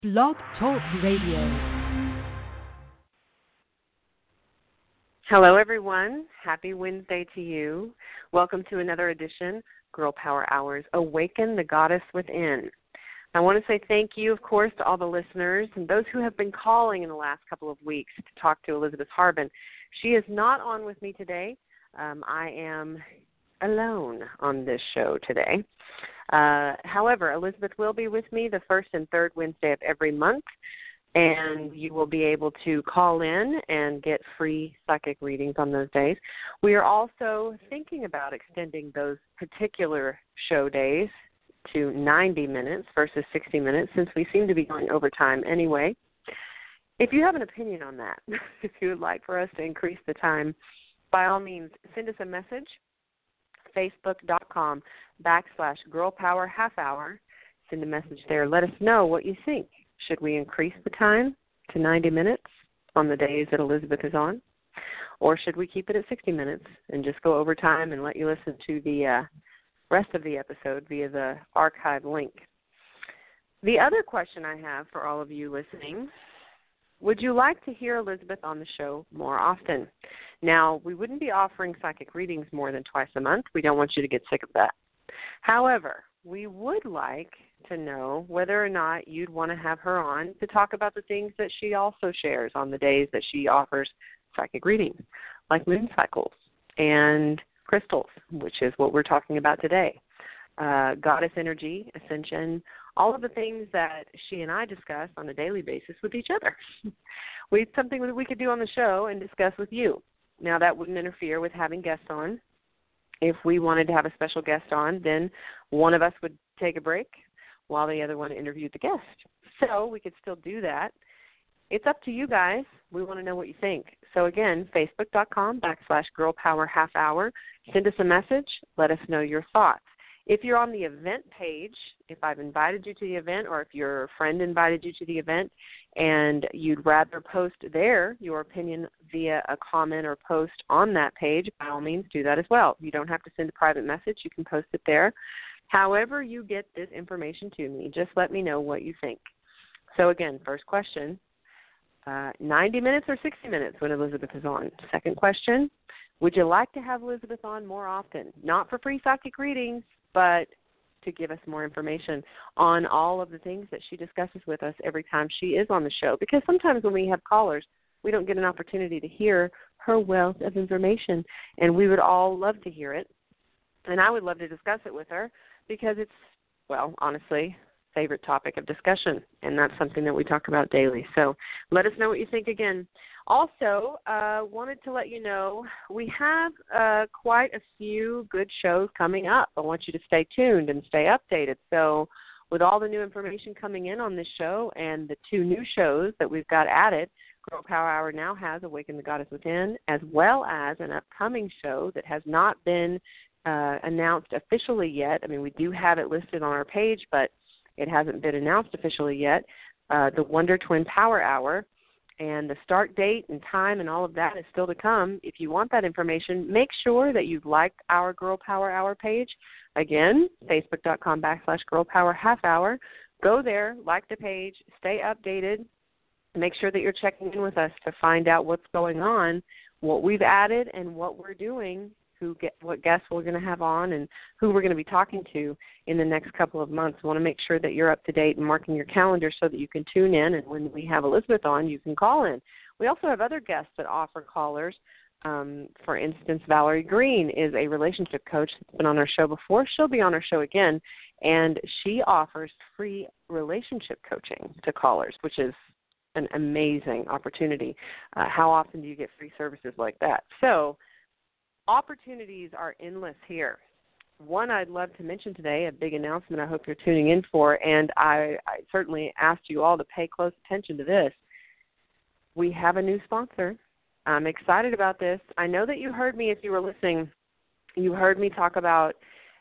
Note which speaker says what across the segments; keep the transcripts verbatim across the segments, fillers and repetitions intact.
Speaker 1: Blog Talk Radio.
Speaker 2: Hello, everyone. Happy Wednesday to you. Welcome to another edition, Girl Power Hours, Awaken the Goddess Within. I want to say thank you, of course, to all the listeners and those who have been calling in the last couple of weeks to talk to Elizabeth Harbin. She is not on with me today. Um, I am alone on this show today. Uh, however, Elizabeth will be with me the first and third Wednesday of every month, and you will be able to call in and get free psychic readings on those days. We are also thinking about extending those particular show days to ninety minutes versus sixty minutes, since we seem to be going over time anyway. If you have an opinion on that, if you would like for us to increase the time, by all means, send us a message. Facebook.com backslash Girl Power Half Hour. Send a message there. Let us know what you think. Should we increase the time to ninety minutes on the days that Elizabeth is on? Or should we keep it at sixty minutes and just go over time and let you listen to the uh, rest of the episode via the archive link? The other question I have for all of you listening, would you like to hear Elizabeth on the show more often? Now, we wouldn't be offering psychic readings more than twice a month. We don't want you to get sick of that. However, we would like to know whether or not you'd want to have her on to talk about the things that she also shares on the days that she offers psychic readings, like moon cycles and crystals, which is what we're talking about today, uh, goddess energy, ascension, all of the things that she and I discuss on a daily basis with each other. we It's something that we could do on the show and discuss with you. Now, that wouldn't interfere with having guests on. If we wanted to have a special guest on, then one of us would take a break while the other one interviewed the guest. So we could still do that. It's up to you guys. We want to know what you think. So, again, Facebook.com backslash Girl Power Half Hour. Send us a message. Let us know your thoughts. If you're on the event page, if I've invited you to the event, or if your friend invited you to the event and you'd rather post there your opinion via a comment or post on that page, by all means do that as well. You don't have to send a private message. You can post it there. However you get this information to me, just let me know what you think. So, again, first question, uh, ninety minutes or sixty minutes when Elizabeth is on? Second question, would you like to have Elizabeth on more often? Not for free psychic readings, but to give us more information on all of the things that she discusses with us every time she is on the show. Because sometimes when we have callers, we don't get an opportunity to hear her wealth of information, and we would all love to hear it. And I would love to discuss it with her because it's, well, honestly, favorite topic of discussion, and that's something that we talk about daily. So let us know what you think again. Also, uh, wanted to let you know we have uh, quite a few good shows coming up. I want you to stay tuned and stay updated. So with all the new information coming in on this show and the two new shows that we've got added, Girl Power Hour now has Awaken the Goddess Within, as well as an upcoming show that has not been uh, announced officially yet. I mean, we do have it listed on our page, but it hasn't been announced officially yet, uh, the Wonder Twin Power Hour. And the start date and time and all of that is still to come. If you want that information, make sure that you've liked our Girl Power Hour page. Again, Facebook.com backslash Girl Power Half Hour. Go there, like the page, stay updated. Make sure that you're checking in with us to find out what's going on, what we've added, and what we're doing, who get, what guests we're going to have on, and who we're going to be talking to in the next couple of months. We want to make sure that you're up to date and marking your calendar so that you can tune in, and when we have Elizabeth on, you can call in. We also have other guests that offer callers. Um, for instance, Valerie Green is a relationship coach that's been on our show before. She'll be on our show again, and she offers free relationship coaching to callers, which is an amazing opportunity. Uh, how often do you get free services like that? So opportunities are endless here. One I'd love to mention today, a big announcement I hope you're tuning in for, and I, I certainly asked you all to pay close attention to this. We have a new sponsor. I'm excited about this. I know that you heard me, if you were listening, you heard me talk about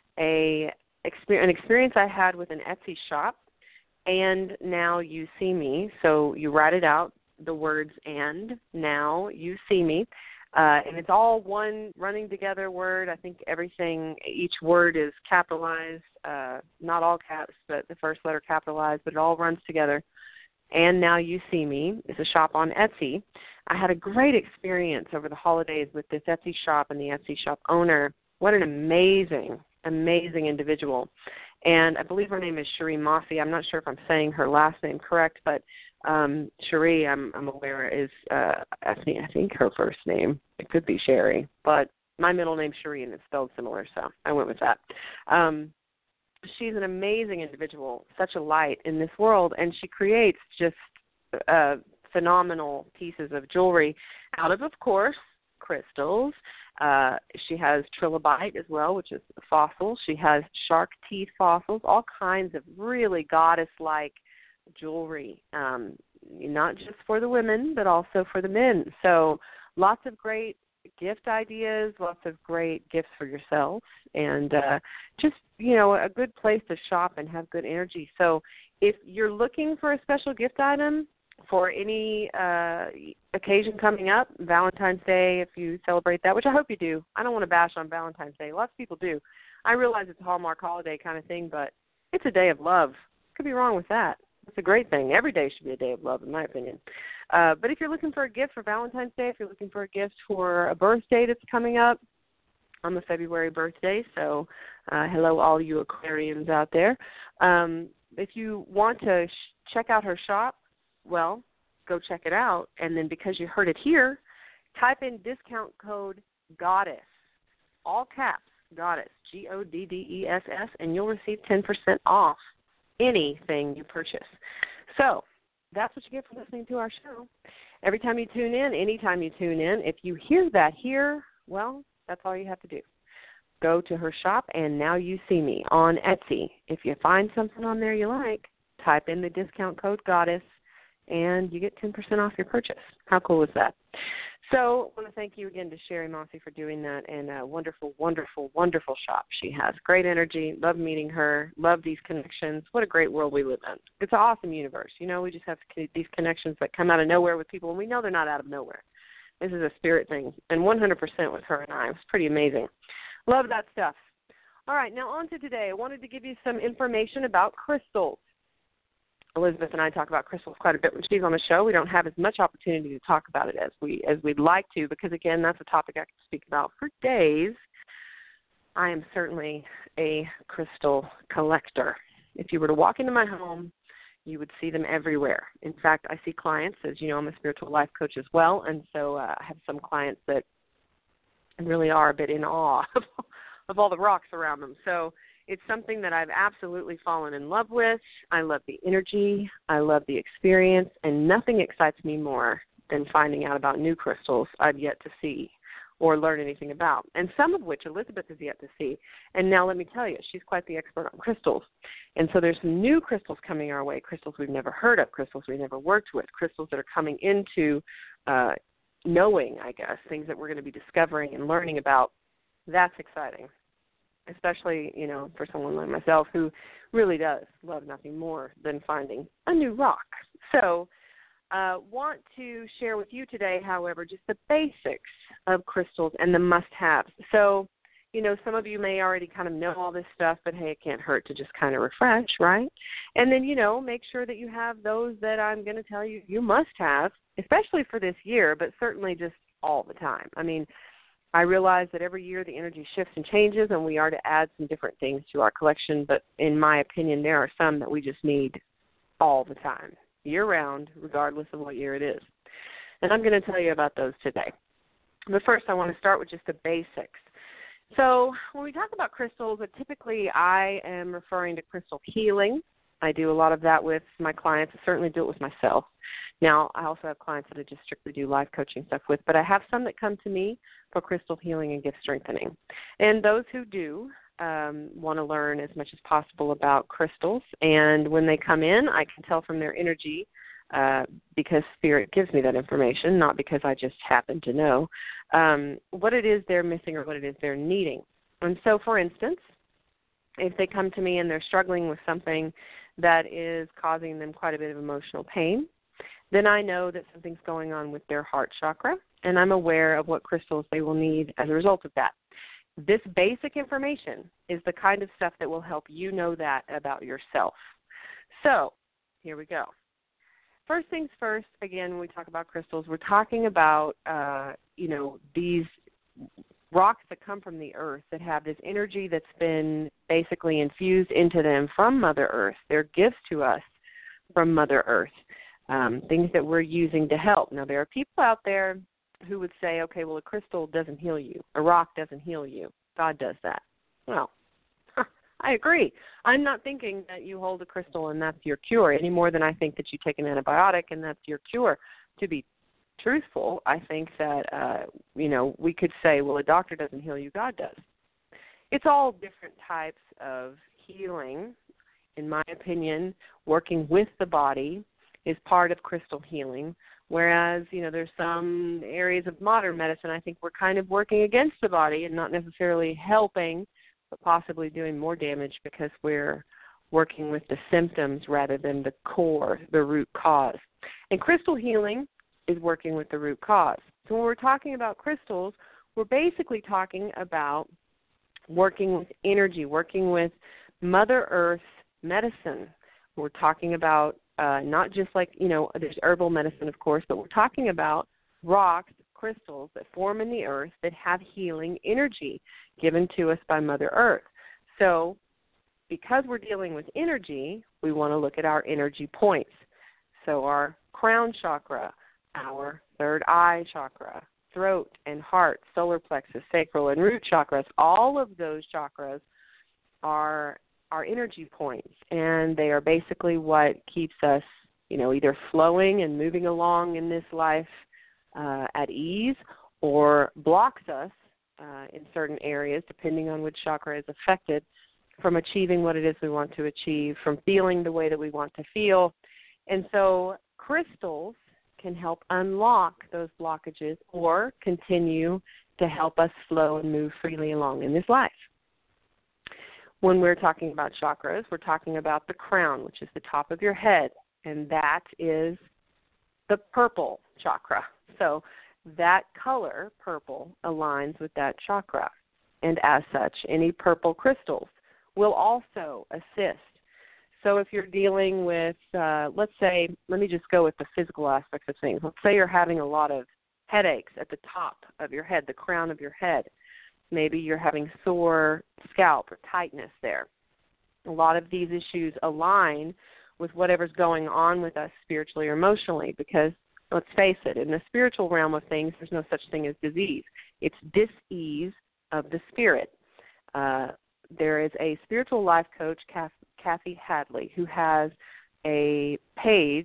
Speaker 2: a an experience I had with an Etsy shop, and now you see me. So you write it out, the words and now you see me. Uh, and it's all one running together word. I think everything, each word is capitalized, uh, not all caps, but the first letter capitalized, but it all runs together. And Now You See Me is a shop on Etsy. I had a great experience over the holidays with this Etsy shop and the Etsy shop owner. What an amazing, amazing individual. And I believe her name is Cherie Mossy. I'm not sure if I'm saying her last name correct, but um, Cherie, I'm, I'm aware, is, uh, I, think, I think her first name. It could be Sherry, but my middle name's Cherie, and it's spelled similar, so I went with that. Um, she's an amazing individual, such a light in this world, and she creates just uh, phenomenal pieces of jewelry out of, of course, crystals. Uh, she has trilobite as well, which is a fossil. She has shark teeth fossils, all kinds of really goddess-like jewelry, um, not just for the women, but also for the men. So lots of great gift ideas, lots of great gifts for yourself, and uh, just, you know, a good place to shop and have good energy. So if you're looking for a special gift item for any uh, occasion coming up, Valentine's Day, if you celebrate that, which I hope you do. I don't want to bash on Valentine's Day. Lots of people do. I realize it's a Hallmark holiday kind of thing, but it's a day of love. Could be wrong with that. It's a great thing. Every day should be a day of love, in my opinion. Uh, but if you're looking for a gift for Valentine's Day, if you're looking for a gift for a birthday that's coming up, I'm a February birthday, so uh, hello all you Aquarians out there. Um, if you want to sh- check out her shop, well, go check it out. And then because you heard it here, type in discount code GODDESS, all caps, GODDESS, G O D D E S S, and you'll receive ten percent off anything you purchase. So that's what you get for listening to our show. Every time you tune in, anytime you tune in, if you hear that here, well, that's all you have to do. Go to her shop, and Now You See Me on Etsy. If you find something on there you like, type in the discount code GODDESS, and you get ten percent off your purchase. How cool is that? So I want to thank you again to Cherie Mossy for doing that, and a wonderful, wonderful, wonderful shop she has. Great energy. Love meeting her. Love these connections. What a great world we live in. It's an awesome universe. You know, we just have these connections that come out of nowhere with people, and we know they're not out of nowhere. This is a spirit thing, and one hundred percent with her and I. It was pretty amazing. Love that stuff. All right, now on to today. I wanted to give you some information about crystals. Elizabeth and I talk about crystals quite a bit when she's on the show. We don't have as much opportunity to talk about it as we as we'd like to, because again, that's a topic I could speak about for days. I am certainly a crystal collector. If you were to walk into my home, you would see them everywhere. In fact, I see clients, as you know, I'm a spiritual life coach as well, and so uh, I have some clients that really are a bit in awe of, of all the rocks around them. So it's something that I've absolutely fallen in love with. I love the energy. I love the experience, and nothing excites me more than finding out about new crystals I've yet to see or learn anything about, and some of which Elizabeth has yet to see. And now let me tell you, she's quite the expert on crystals. And so there's some new crystals coming our way, crystals we've never heard of, crystals we've never worked with, crystals that are coming into uh, knowing, I guess, things that we're going to be discovering and learning about. That's exciting, especially, you know, for someone like myself who really does love nothing more than finding a new rock. So uh, want to share with you today, however, just the basics of crystals and the must-haves. So, you know, some of you may already kind of know all this stuff, but, hey, it can't hurt to just kind of refresh, right? And then, you know, make sure that you have those that I'm going to tell you you must have, especially for this year, but certainly just all the time. I mean, I realize that every year the energy shifts and changes, and we are to add some different things to our collection, but in my opinion, there are some that we just need all the time, year-round, regardless of what year it is. And I'm going to tell you about those today. But first, I want to start with just the basics. So when we talk about crystals, typically I am referring to crystal healing. I do a lot of that with my clients. I certainly do it with myself. Now, I also have clients that I just strictly do life coaching stuff with, but I have some that come to me for crystal healing and gift strengthening. And those who do um, want to learn as much as possible about crystals, and when they come in, I can tell from their energy, uh, because Spirit gives me that information, not because I just happen to know, um, what it is they're missing or what it is they're needing. And so, for instance, if they come to me and they're struggling with something that is causing them quite a bit of emotional pain, then I know that something's going on with their heart chakra, and I'm aware of what crystals they will need as a result of that. This basic information is the kind of stuff that will help you know that about yourself. So here we go. first things first, again, when we talk about crystals, we're talking about, uh, you know, these rocks that come from the earth that have this energy that's been basically infused into them from Mother Earth. They're gifts to us from Mother Earth, um, things that we're using to help. Now, there are people out there who would say, okay, well, a crystal doesn't heal you. A rock doesn't heal you. God does that. Well, I agree. I'm not thinking that you hold a crystal and that's your cure any more than I think that you take an antibiotic and that's your cure. To be truthful, I think that, uh, you know, we could say, well, a doctor doesn't heal you, God does. It's all different types of healing. In my opinion, working with the body is part of crystal healing, whereas, you know, there's some areas of modern medicine I think we're kind of working against the body and not necessarily helping, but possibly doing more damage because we're working with the symptoms rather than the core, the root cause. And crystal healing is working with the root cause. So when we're talking about crystals, we're basically talking about working with energy, working with Mother Earth's medicine. We're talking about uh, not just like, you know, there's herbal medicine, of course, but we're talking about rocks, crystals that form in the earth that have healing energy given to us by Mother Earth. So because we're dealing with energy, we want to look at our energy points. So our crown chakra, our third eye chakra, throat and heart, solar plexus, sacral, and root chakras, all of those chakras are our energy points, and they are basically what keeps us, you know, either flowing and moving along in this life uh, at ease, or blocks us uh, in certain areas, depending on which chakra is affected, from achieving what it is we want to achieve, from feeling the way that we want to feel. And so crystals can help unlock those blockages or continue to help us flow and move freely along in this life. When we're talking about chakras, we're talking about the crown, which is the top of your head, and that is the purple chakra. So that color, purple, aligns with that chakra. And as such, any purple crystals will also assist. So if you're dealing with, uh, let's say, let me just go with the physical aspects of things. Let's say you're having a lot of headaches at the top of your head, the crown of your head. Maybe you're having sore scalp or tightness there. A lot of these issues align with whatever's going on with us spiritually or emotionally because, let's face it, in the spiritual realm of things, there's no such thing as disease. It's dis-ease of the spirit. Uh, there is a spiritual life coach, Kathy Hadley, who has a page.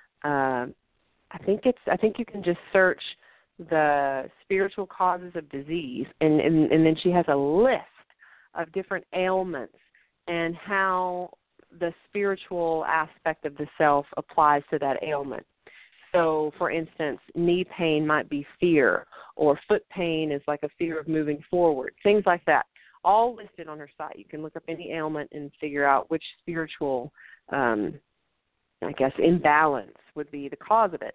Speaker 2: Uh, I think it's. I think you can just search the spiritual causes of disease, and, and, and then she has a list of different ailments and how the spiritual aspect of the self applies to that ailment. So, for instance, knee pain might be fear, or foot pain is like a fear of moving forward, things like that. All listed on her site. You can look up any ailment and figure out which spiritual, um, I guess, imbalance would be the cause of it.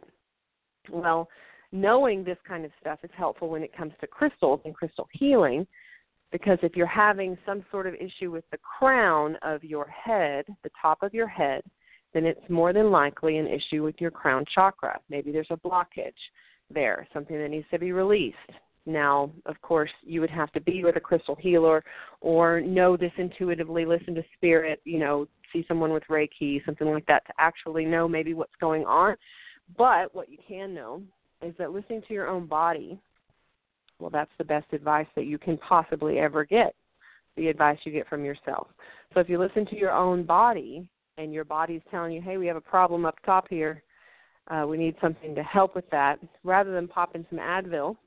Speaker 2: Well, knowing this kind of stuff is helpful when it comes to crystals and crystal healing, because if you're having some sort of issue with the crown of your head, the top of your head, then it's more than likely an issue with your crown chakra. Maybe there's a blockage there, something that needs to be released. Now, of course, you would have to be with a crystal healer or know this intuitively, listen to spirit, you know, see someone with Reiki, something like that, to actually know maybe what's going on. But what you can know is that listening to your own body, well, that's the best advice that you can possibly ever get, the advice you get from yourself. So if you listen to your own body and your body's telling you, hey, we have a problem up top here, uh, we need something to help with that, rather than pop in some Advil,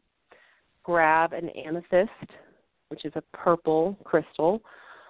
Speaker 2: grab an amethyst, which is a purple crystal,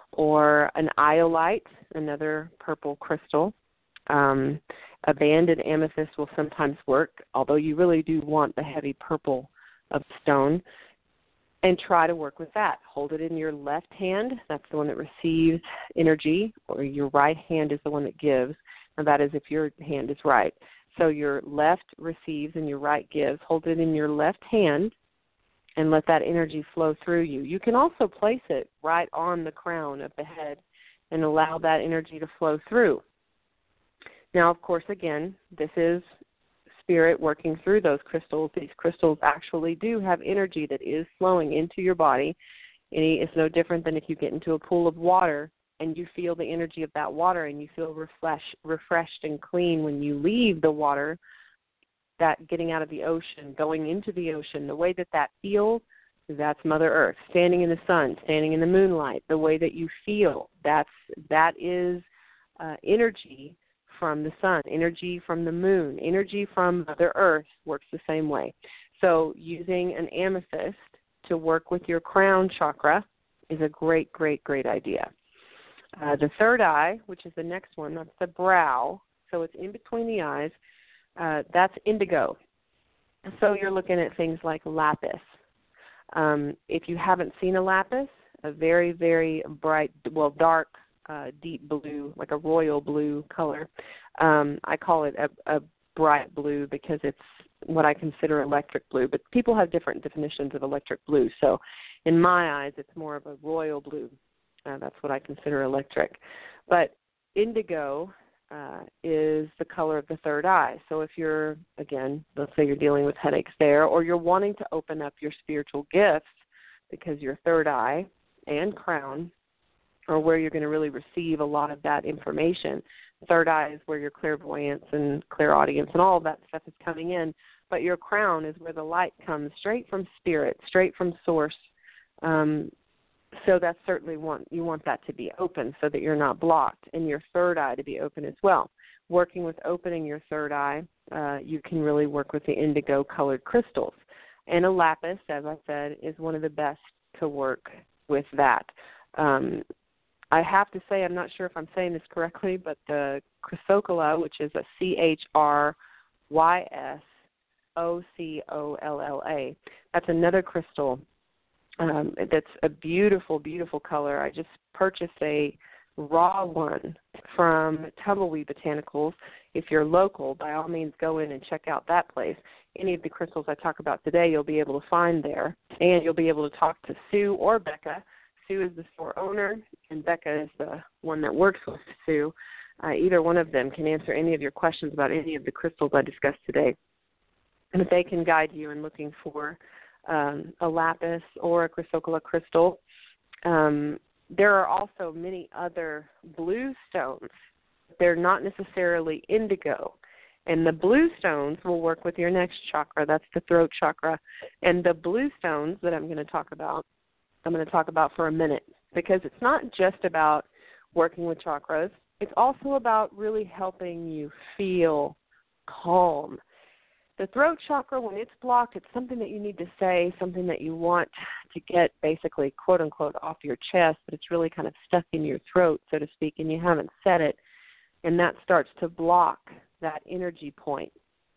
Speaker 2: or an iolite, another purple crystal. Um, a banded amethyst will sometimes work, although you really do want the heavy purple of stone, and try to work with that. Hold it in your left hand. That's the one that receives energy, or your right hand is the one that gives, and that is if your hand is right. So your left receives and your right gives. Hold it in your left hand and let that energy flow through you. You can also place it right on the crown of the head and allow that energy to flow through. Now, of course, again, this is spirit working through those crystals. These crystals actually do have energy that is flowing into your body. It's no different than if you get into a pool of water and you feel the energy of that water and you feel refresh, refreshed and clean when you leave the water, that getting out of the ocean, going into the ocean, the way that that feels, that's Mother Earth. Standing in the sun, standing in the moonlight, the way that you feel, that's, that is uh, energy from the sun, energy from the moon, energy from Mother Earth works the same way. So using an amethyst to work with your crown chakra is a great, great, great idea. Uh, the third eye, which is the next one, that's the brow, so it's in between the eyes, uh, that's indigo. So you're looking at things like lapis. Um, if you haven't seen a lapis, a very, very bright, well, dark, uh, deep blue, like a royal blue color, um, I call it a, a bright blue because it's what I consider electric blue, but people have different definitions of electric blue. So in my eyes, it's more of a royal blue. Uh, that's what I consider electric. But indigo uh, is the color of the third eye. So if you're, again, let's say you're dealing with headaches there, or you're wanting to open up your spiritual gifts because your third eye and crown are where you're going to really receive a lot of that information. Third eye is where your clairvoyance and clairaudience and all of that stuff is coming in, but your crown is where the light comes straight from spirit, straight from source. Um, so that's certainly one, you want that to be open so that you're not blocked, and your third eye to be open as well. Working with opening your third eye, uh, you can really work with the indigo-colored crystals. And a lapis, as I said, is one of the best to work with that. Um, I have to say, I'm not sure if I'm saying this correctly, but the chrysocolla, which is a C H R Y S O C O L L A, that's another crystal um, that's a beautiful, beautiful color. I just purchased a raw one from Tumbleweed Botanicals. If you're local, by all means go in and check out that place. Any of the crystals I talk about today you'll be able to find there, and you'll be able to talk to Sue or Becca. Sue is the store owner, and Becca is the one that works with Sue. Uh, either one of them can answer any of your questions about any of the crystals I discussed today. And if they can guide you in looking for um, a lapis or a chrysocolla crystal. Um, there are also many other blue stones. They're not necessarily indigo. And the blue stones will work with your next chakra. That's the throat chakra. And the blue stones that I'm going to talk about, I'm going to talk about for a minute, because it's not just about working with chakras. It's also about really helping you feel calm. The throat chakra, when it's blocked, it's something that you need to say, something that you want to get basically, quote, unquote, off your chest, but it's really kind of stuck in your throat, so to speak, and you haven't said it, and that starts to block that energy point.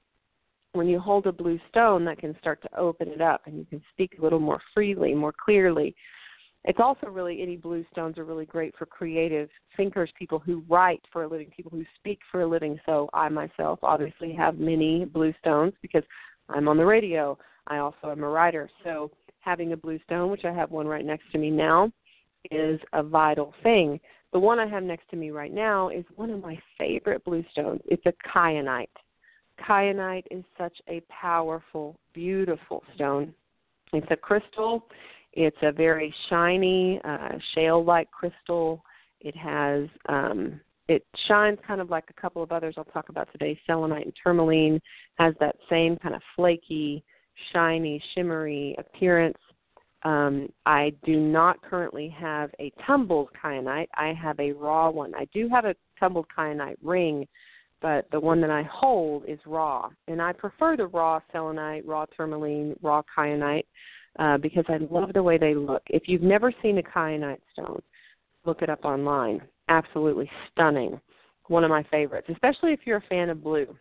Speaker 2: When you hold a blue stone, that can start to open it up, and you can speak a little more freely, more clearly. It's also really, any blue stones are really great for creative thinkers, people who write for a living, people who speak for a living. So I myself obviously have many blue stones because I'm on the radio. I also am a writer. So having a blue stone, which I have one right next to me now, is a vital thing. The one I have next to me right now is one of my favorite blue stones. It's a kyanite. Kyanite is such a powerful, beautiful stone. It's a crystal. It's a very shiny, uh, shale-like crystal. It has, um, it shines kind of like a couple of others I'll talk about today. Selenite and tourmaline has that same kind of flaky, shiny, shimmery appearance. Um, I do not currently have a tumbled kyanite. I have a raw one. I do have a tumbled kyanite ring, but the one that I hold is raw. And I prefer the raw selenite, raw tourmaline, raw kyanite. Uh, because I love the way they look. If you've never seen a kyanite stone, look it up online. Absolutely stunning. One of my favorites, especially if you're a fan of blue.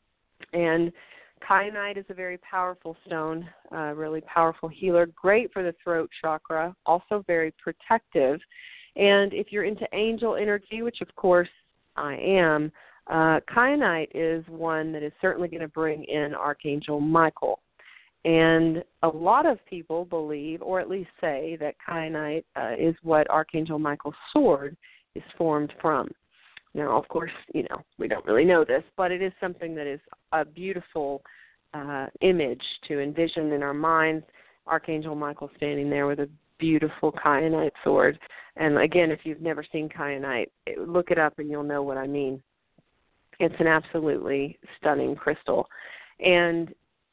Speaker 2: And kyanite is a very powerful stone, uh, really powerful healer, great for the throat chakra, also very protective. And if you're into angel energy, which of course I am, uh, kyanite is one that is certainly going to bring in Archangel Michael. And a lot of people believe, or at least say, that kyanite uh, is what Archangel Michael's sword is formed from. Now, of course, you know, we don't really know this, but it is something that is a beautiful uh, image to envision in our minds. Archangel Michael standing there with a beautiful kyanite sword. And again, if you've never seen kyanite, it, look it up and you'll know what I mean. It's an absolutely stunning crystal. And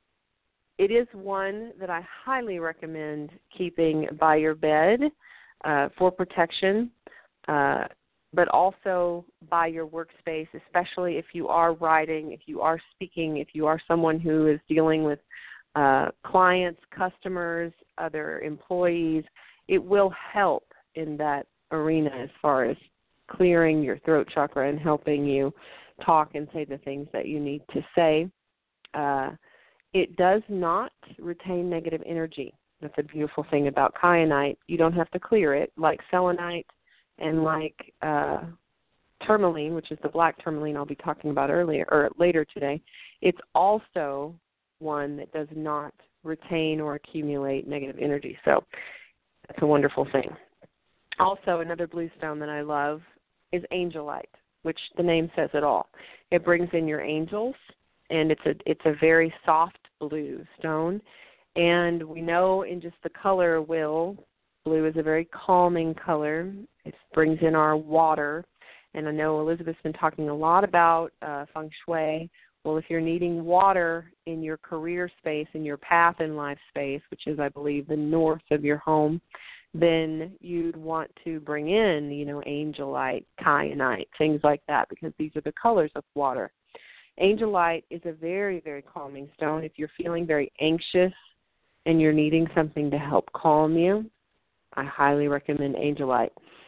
Speaker 2: it is one that I highly recommend keeping by your bed uh, for protection, uh, but also by your workspace, especially if you are writing, if you are speaking, if you are someone who is dealing with uh, clients, customers, other employees. It will help in that arena as far as clearing your throat chakra and helping you talk and say the things that you need to say. Uh, it does not retain negative energy. That's a beautiful thing about kyanite. You don't have to clear it like selenite and like uh, tourmaline, which is the black tourmaline I'll be talking about earlier or later today. It's also one that does not retain or accumulate negative energy. So that's a wonderful thing. Also, another blue stone that I love is angelite, which the name says it all. It brings in your angels, and it's a it's a very soft blue stone. And we know in just the color wheel, blue is a very calming color. It brings in our water. And I know Elizabeth's been talking a lot about uh, feng shui. Well, if you're needing water in your career space, in your path in life space, which is, I believe, the north of your home, then you'd want to bring in, you know, angelite, kyanite, things like that, because these are the colors of water. Angelite is a very, very calming stone. If you're feeling very anxious and you're needing something to help calm you, I highly recommend angelite.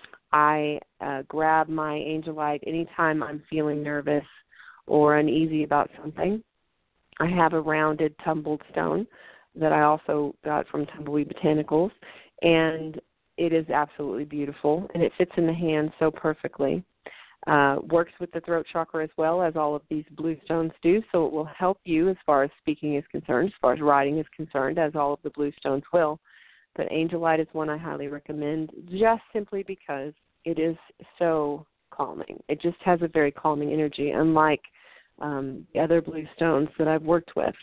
Speaker 2: I uh, grab my angelite anytime I'm feeling nervous or uneasy about something. I have a rounded tumbled stone that I also got from Tumbleweed Botanicals, and it is absolutely beautiful, and it fits in the hand so perfectly. Uh, works with the throat chakra as well as all of these blue stones do, so it will help you as far as speaking is concerned, as far as writing is concerned, as all of the blue stones will. But angelite is one I highly recommend just simply because it is so calming. It just has a very calming energy, unlike um, the other blue stones that I've worked with.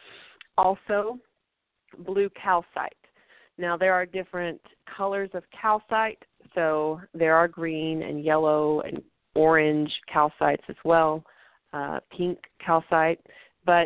Speaker 2: Also, blue calcite. Now, there are different colors of calcite, so there are green and yellow and orange calcites as well, uh, pink calcite, but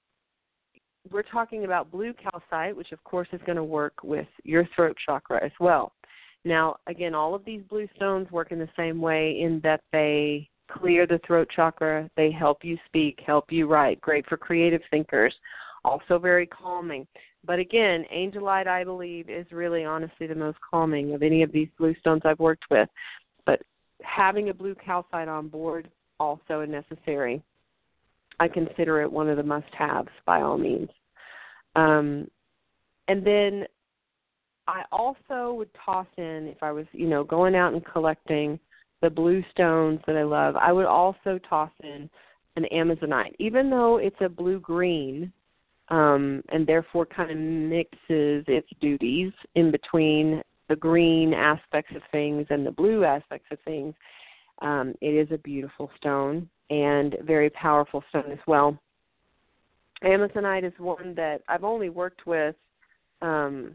Speaker 2: we're talking about blue calcite, which of course is going to work with your throat chakra as well. Now, again, all of these blue stones work in the same way in that they clear the throat chakra, they help you speak, help you write, great for creative thinkers, also very calming. But again, angelite, I believe, is really honestly the most calming of any of these blue stones I've worked with. But having a blue calcite on board, also necessary. I consider it one of the must-haves by all means. Um, and then I also would toss in, if I was, you know, going out and collecting the blue stones that I love, I would also toss in an amazonite. Even though it's a blue-green, um, and therefore kind of mixes its duties in between the green aspects of things and the blue aspects of things, um, it is a beautiful stone and very powerful stone as well. Amazonite is one that I've only worked with, um,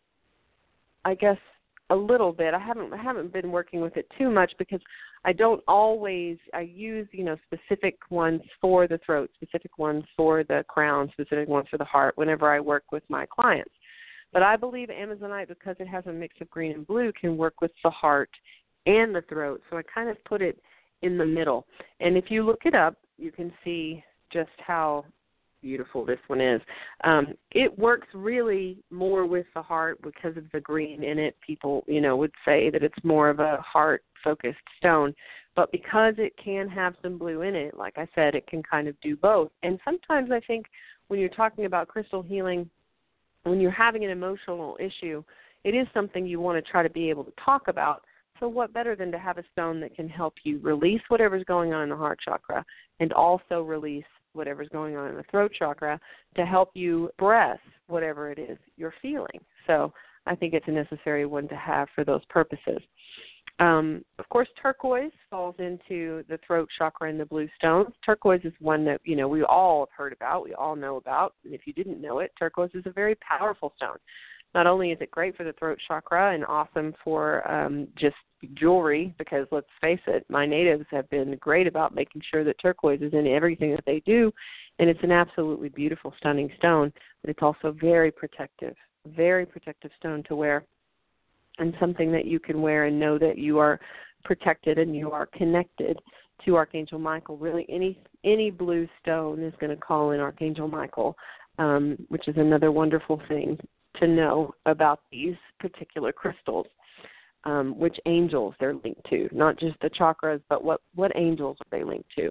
Speaker 2: I guess, a little bit. I haven't I haven't been working with it too much because I don't always, I use, you know, specific ones for the throat, specific ones for the crown, specific ones for the heart whenever I work with my clients. But I believe amazonite, because it has a mix of green and blue, can work with the heart and the throat. So I kind of put it in the middle. And if you look it up, you can see just how beautiful this one is. Um, it works really more with the heart because of the green in it. People, you know, would say that it's more of a heart-focused stone. But because it can have some blue in it, like I said, it can kind of do both. And sometimes I think when you're talking about crystal healing, when you're having an emotional issue, it is something you want to try to be able to talk about. So what better than to have a stone that can help you release whatever's going on in the heart chakra and also release whatever's going on in the throat chakra to help you express whatever it is you're feeling. So I think it's a necessary one to have for those purposes. Um, of course, turquoise falls into the throat chakra and the blue stones. Turquoise is one that, you know, we all have heard about, we all know about. And if you didn't know it, turquoise is a very powerful stone. Not only is it great for the throat chakra and awesome for um, just jewelry, because let's face it, my natives have been great about making sure that turquoise is in everything that they do, and it's an absolutely beautiful, stunning stone, but it's also very protective, very protective stone to wear, and something that you can wear and know that you are protected and you are connected to Archangel Michael. Really, any any blue stone is going to call in Archangel Michael, um, which is another wonderful thing to know about these particular crystals, um, which angels they're linked to, not just the chakras, but what, what angels are they linked to.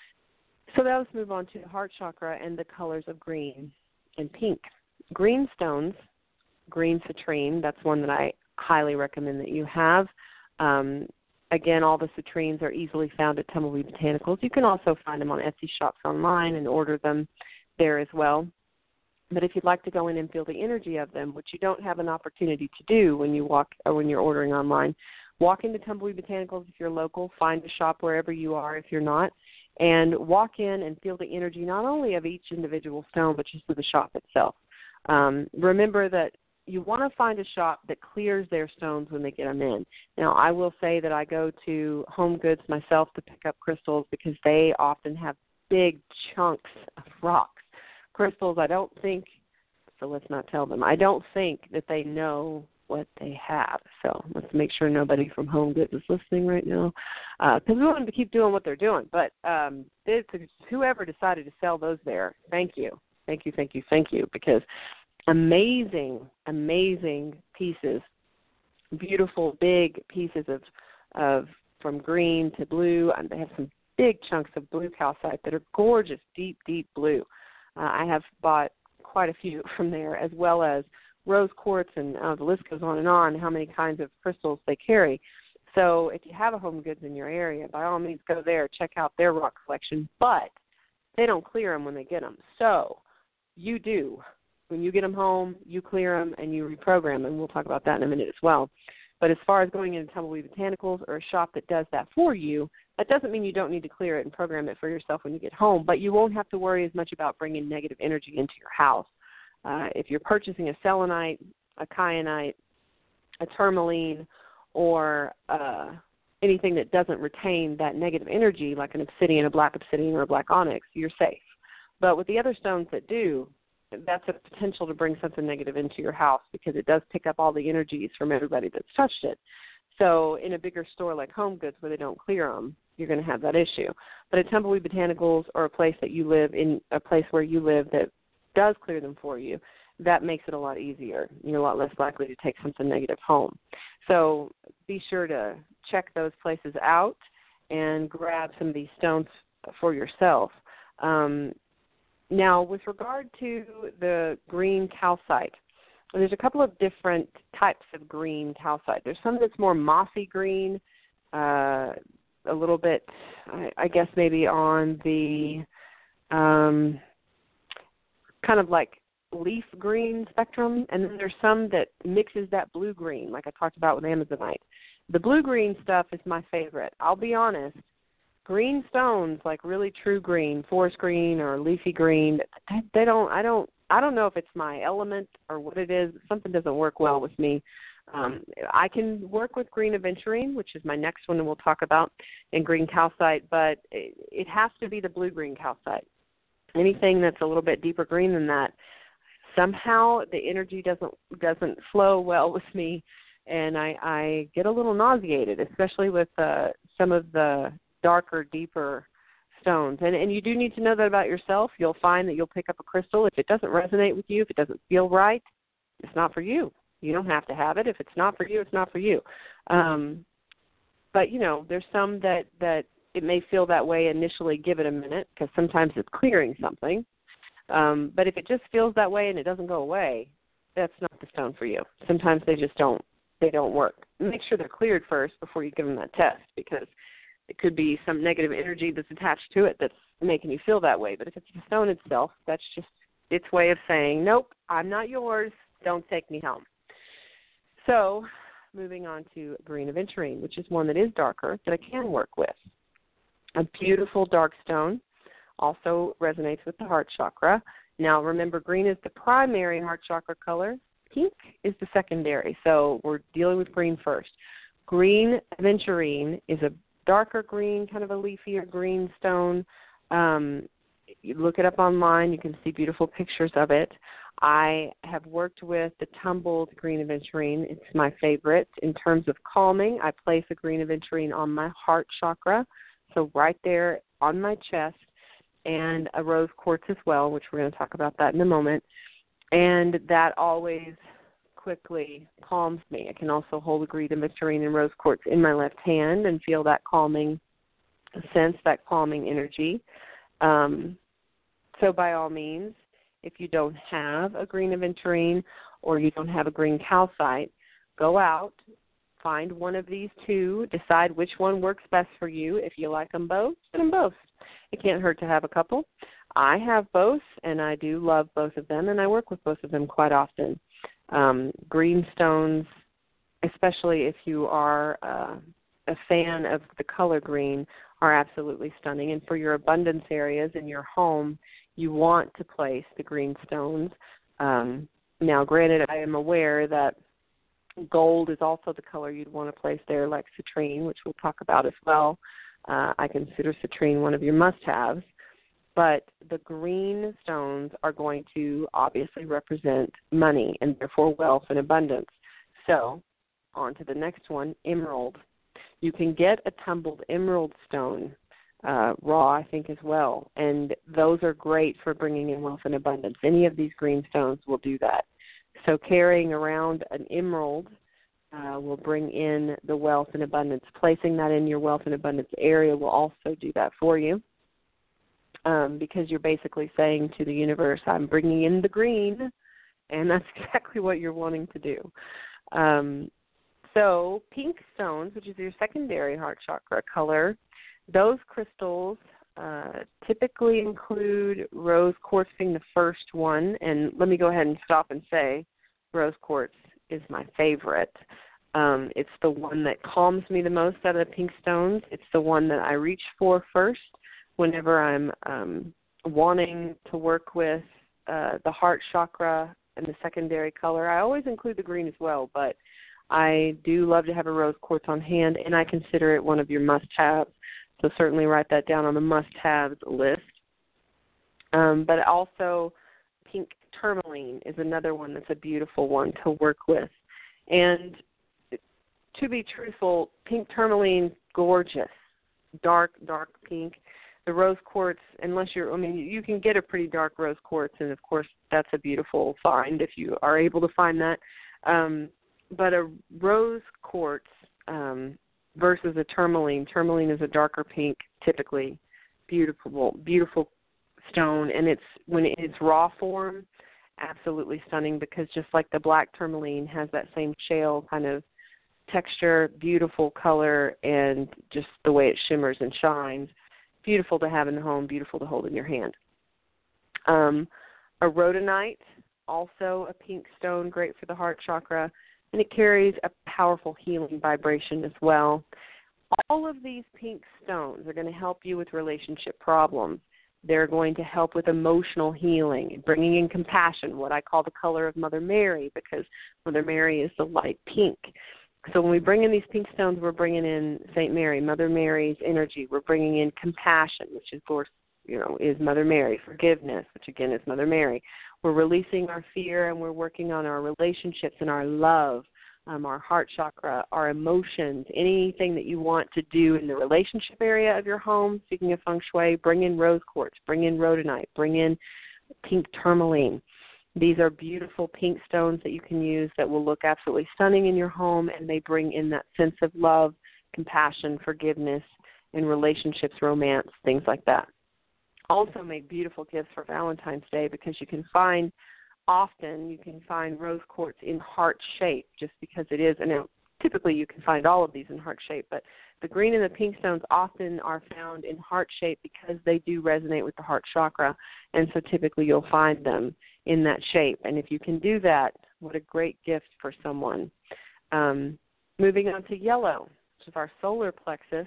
Speaker 2: So now let's move on to the heart chakra and the colors of green and pink. Green stones, green citrine, that's one that I highly recommend that you have. Um, again, all the citrines are easily found at Tumbleweed Botanicals. You can also find them on Etsy shops online and order them there as well. But if you'd like to go in and feel the energy of them, which you don't have an opportunity to do when you walk or when you're ordering online, walk into Tumbleweed Botanicals if you're local, find a shop wherever you are if you're not, and walk in and feel the energy not only of each individual stone, but just of the shop itself. Um, remember that you want to find a shop that clears their stones when they get them in. Now, I will say that I go to Home Goods myself to pick up crystals because they often have big chunks of rocks. Crystals, I don't think, so let's not tell them, I don't think that they know what they have. So let's make sure nobody from Home Goods is listening right now, because uh, we want them to keep doing what they're doing. But um, it's, whoever decided to sell those there, thank you. Thank you, thank you, thank you, because amazing, amazing pieces, beautiful big pieces of, of from green to blue, and they have some big chunks of blue calcite that are gorgeous, deep, deep blue. Uh, I have bought quite a few from there, as well as rose quartz, and uh, the list goes on and on, how many kinds of crystals they carry. So if you have a Home Goods in your area, by all means go there, check out their rock collection, but they don't clear them when they get them. So you do. When you get them home, you clear them and you reprogram them. We'll talk about that in a minute as well. But as far as going into Tumbleweed Botanicals or a shop that does that for you, that doesn't mean you don't need to clear it and program it for yourself when you get home, but you won't have to worry as much about bringing negative energy into your house. Uh, if you're purchasing a selenite, a kyanite, a tourmaline, or uh, anything that doesn't retain that negative energy, like an obsidian, a black obsidian, or a black onyx, you're safe. But with the other stones that do, that's a potential to bring something negative into your house because it does pick up all the energies from everybody that's touched it. So in a bigger store like Home Goods where they don't clear them, you're going to have that issue. But at Tumbleweed Botanicals or a place that you live in, a place where you live that does clear them for you, that makes it a lot easier. You're a lot less likely to take something negative home. So be sure to check those places out and grab some of these stones for yourself. Um, now, with regard to the green calcite, there's a couple of different types of green calcite. There's some that's more mossy green, uh, a little bit, I, I guess maybe on the um, kind of like leaf green spectrum, and then there's some that mixes that blue-green, like I talked about with Amazonite. The blue-green stuff is my favorite. I'll be honest. Green stones, like really true green, forest green or leafy green, they don't, I don't, I don't know if it's my element or what it is. Something doesn't work well with me. Um, I can work with green aventurine, which is my next one that we'll talk about, and green calcite, but it, it has to be the blue-green calcite. Anything that's a little bit deeper green than that, somehow the energy doesn't doesn't flow well with me, and I, I get a little nauseated, especially with uh, some of the darker, deeper stones. And, and you do need to know that about yourself. You'll find that you'll pick up a crystal. If it doesn't resonate with you, if it doesn't feel right, it's not for you. You don't have to have it. If it's not for you, it's not for you. Um, but, you know, there's some that, that it may feel that way initially. Give it a minute because sometimes it's clearing something. Um, but if it just feels that way and it doesn't go away, that's not the stone for you. Sometimes they just don't, they don't work. Make sure they're cleared first before you give them that test, because it could be some negative energy that's attached to it that's making you feel that way. But if it's the stone itself, that's just its way of saying, nope, I'm not yours. Don't take me home. So moving on to green aventurine, which is one that is darker that I can work with. A beautiful dark stone, also resonates with the heart chakra. Now remember, green is the primary heart chakra color. Pink is the secondary, so we're dealing with green first. Green aventurine is a darker green, kind of a leafier green stone. Um, you look it up online, you can see beautiful pictures of it. I have worked with the tumbled green aventurine. It's my favorite. In terms of calming, I place a green aventurine on my heart chakra, so right there on my chest, and a rose quartz as well, which we're going to talk about that in a moment. And that always quickly calms me. I can also hold a green aventurine and rose quartz in my left hand and feel that calming sense, that calming energy. Um, so by all means, if you don't have a green aventurine or you don't have a green calcite, go out, find one of these two, decide which one works best for you. If you like them both, get them both. It can't hurt to have a couple. I have both, and I do love both of them, and I work with both of them quite often. Um, green stones, especially if you are uh, a fan of the color green, are absolutely stunning. And for your abundance areas in your home, you want to place the green stones. Um, now, granted, I am aware that gold is also the color you'd want to place there, like citrine, which we'll talk about as well. Uh, I consider citrine one of your must-haves. But the green stones are going to obviously represent money and therefore wealth and abundance. So on to the next one, emerald. You can get a tumbled emerald stone uh, raw, I think, as well. And those are great for bringing in wealth and abundance. Any of these green stones will do that. So carrying around an emerald uh, will bring in the wealth and abundance. Placing that in your wealth and abundance area will also do that for you. Um, because you're basically saying to the universe, I'm bringing in the green, and that's exactly what you're wanting to do. Um, so pink stones, which is your secondary heart chakra color, those crystals uh, typically include rose quartz being the first one, and let me go ahead and stop and say rose quartz is my favorite. Um, it's the one that calms me the most out of the pink stones. It's the one that I reach for first whenever I'm um, wanting to work with uh, the heart chakra and the secondary color. I always include the green as well, but I do love to have a rose quartz on hand, and I consider it one of your must-haves. So certainly write that down on the must-haves list. Um, but also pink tourmaline is another one that's a beautiful one to work with. And to be truthful, pink tourmaline, gorgeous, dark, dark pink. The rose quartz, unless you're, I mean, you can get a pretty dark rose quartz, and of course that's a beautiful find if you are able to find that. Um, but a rose quartz um, versus a tourmaline, tourmaline is a darker pink, typically, beautiful, beautiful stone, and it's when it's raw form, absolutely stunning, because just like the black tourmaline has that same shale kind of texture, beautiful color, and just the way it shimmers and shines. Beautiful to have in the home, beautiful to hold in your hand. Um, a rhodonite, also a pink stone, great for the heart chakra, and it carries a powerful healing vibration as well. All of these pink stones are going to help you with relationship problems. They're going to help with emotional healing, bringing in compassion, what I call the color of Mother Mary, because Mother Mary is the light pink. So when we bring in these pink stones, we're bringing in Saint Mary, Mother Mary's energy. We're bringing in compassion, which is, you know, is Mother Mary. Forgiveness, which again is Mother Mary. We're releasing our fear, and we're working on our relationships and our love, um, our heart chakra, our emotions, anything that you want to do in the relationship area of your home. Speaking of feng shui, bring in rose quartz, bring in rhodonite, bring in pink tourmaline. These are beautiful pink stones that you can use that will look absolutely stunning in your home, and they bring in that sense of love, compassion, forgiveness, in relationships, romance, things like that. Also make beautiful gifts for Valentine's Day, because you can find, often you can find rose quartz in heart shape, just because it is, and typically you can find all of these in heart shape, but the green and the pink stones often are found in heart shape because they do resonate with the heart chakra, and so typically you'll find them in that shape. And if you can do that, what a great gift for someone. Um, moving on to yellow, which is our solar plexus.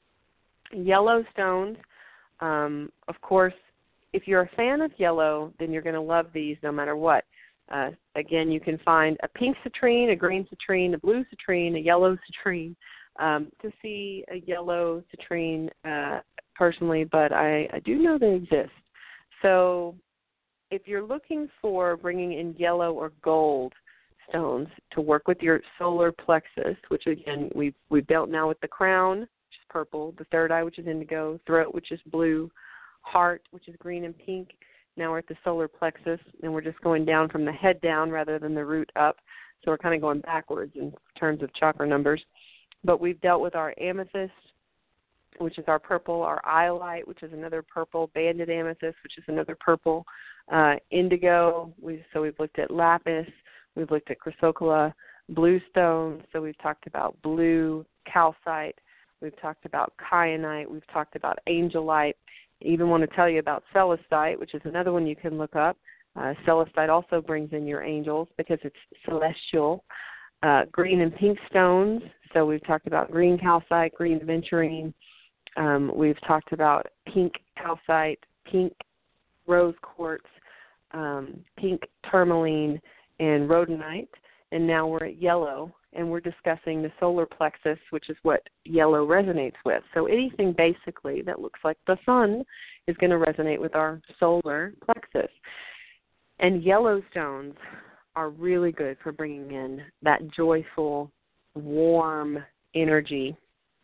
Speaker 2: Yellow stones, um, of course, if you're a fan of yellow, then you're going to love these no matter what. Uh, again, you can find a pink citrine, a green citrine, a blue citrine, a yellow citrine. Um, to see a yellow citrine uh, personally, but I, I do know they exist. So if you're looking for bringing in yellow or gold stones to work with your solar plexus, which again we've, we've dealt now with the crown, which is purple, the third eye, which is indigo, throat, which is blue, heart, which is green and pink. Now we're at the solar plexus, and we're just going down from the head down rather than the root up. So we're kind of going backwards in terms of chakra numbers. But we've dealt with our amethyst, which is our purple, our iolite, which is another purple, banded amethyst, which is another purple, uh, indigo. We, so we've looked at lapis. We've looked at chrysocolla, blue stones. So we've talked about blue, calcite. We've talked about kyanite. We've talked about angelite. I even want to tell you about celestite, which is another one you can look up. Uh, celestite also brings in your angels because it's celestial. Uh, green and pink stones. So we've talked about green calcite, green aventurine. Um, we've talked about pink calcite, pink rose quartz, um, pink tourmaline, and rhodonite. And now we're at yellow, and we're discussing the solar plexus, which is what yellow resonates with. So anything basically that looks like the sun is going to resonate with our solar plexus. And yellow stones are really good for bringing in that joyful, warm energy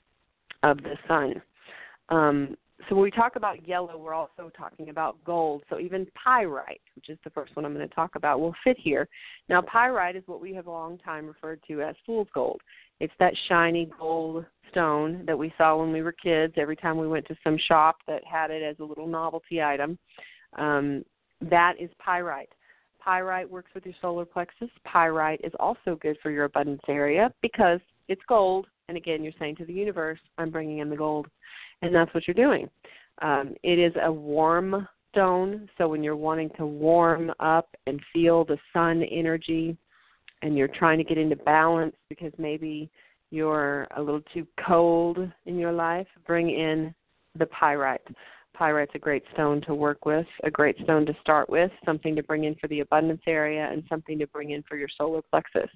Speaker 2: of the sun. Um, so when we talk about yellow, we're also talking about gold. So even pyrite, which is the first one I'm going to talk about, will fit here. Now, pyrite is what we have a long time referred to as fool's gold. It's that shiny gold stone that we saw when we were kids every time we went to some shop that had it as a little novelty item. Um, that is pyrite. Pyrite works with your solar plexus. Pyrite is also good for your abundance area because it's gold. And again, you're saying to the universe, I'm bringing in the gold. And that's what you're doing. Um, it is a warm stone. So when you're wanting to warm up and feel the sun energy and you're trying to get into balance because maybe you're a little too cold in your life, bring in the pyrite. Pyrite's a great stone to work with, a great stone to start with, something to bring in for the abundance area and something to bring in for your solar plexus.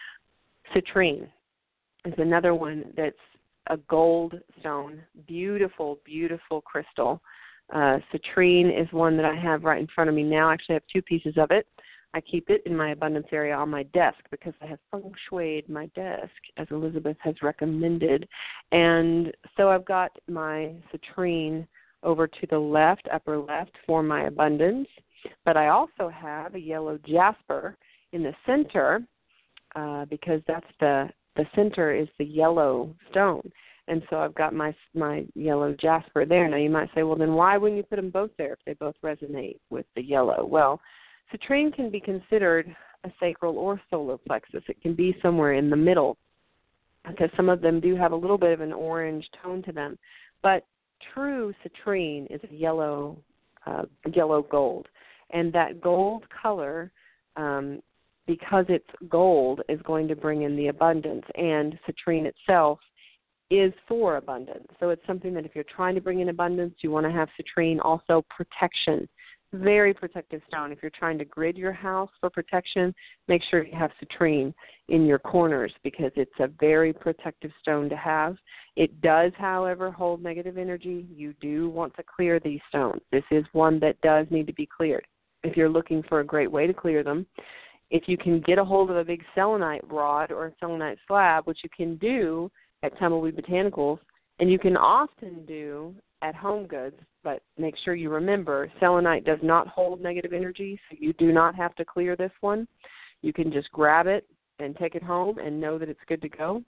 Speaker 2: Citrine is another one that's a gold stone, beautiful, beautiful crystal. Uh, citrine is one that I have right in front of me now. Actually, I have two pieces of it. I keep it in my abundance area on my desk because I have feng shuied my desk, as Elizabeth has recommended. And so I've got my citrine over to the left, upper left, for my abundance. But I also have a yellow jasper in the center uh, because that's the, the center is the yellow stone. And so I've got my my yellow jasper there. Now you might say, well, then why wouldn't you put them both there if they both resonate with the yellow? Well, citrine can be considered a sacral or solar plexus. It can be somewhere in the middle because some of them do have a little bit of an orange tone to them. But true citrine is a yellow, uh, yellow gold. And that gold color, um, because it's gold, is going to bring in the abundance. And citrine itself is for abundance. So it's something that if you're trying to bring in abundance, you want to have citrine. Also protection, very protective stone. If you're trying to grid your house for protection, make sure you have citrine in your corners because it's a very protective stone to have. It does, however, hold negative energy. You do want to clear these stones. This is one that does need to be cleared. If you're looking for a great way to clear them, if you can get a hold of a big selenite rod or a selenite slab, which you can do at Tumbleweed Botanicals, and you can often do at Home Goods, but make sure you remember selenite does not hold negative energy, so you do not have to clear this one. You can just grab it and take it home and know that it's good to go.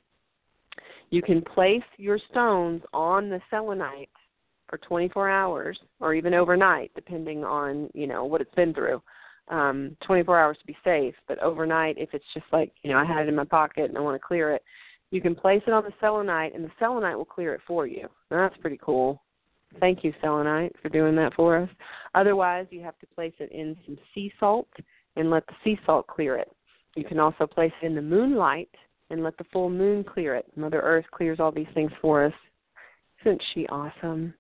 Speaker 2: You can place your stones on the selenite for twenty-four hours or even overnight, depending on, you know, what it's been through. Um, twenty-four hours to be safe, but overnight, if it's just like, you know, I had it in my pocket and I want to clear it, you can place it on the selenite, and the selenite will clear it for you. Now, that's pretty cool. Thank you, selenite, for doing that for us. Otherwise, you have to place it in some sea salt and let the sea salt clear it. You can also place it in the moonlight and let the full moon clear it. Mother Earth clears all these things for us. Isn't she awesome?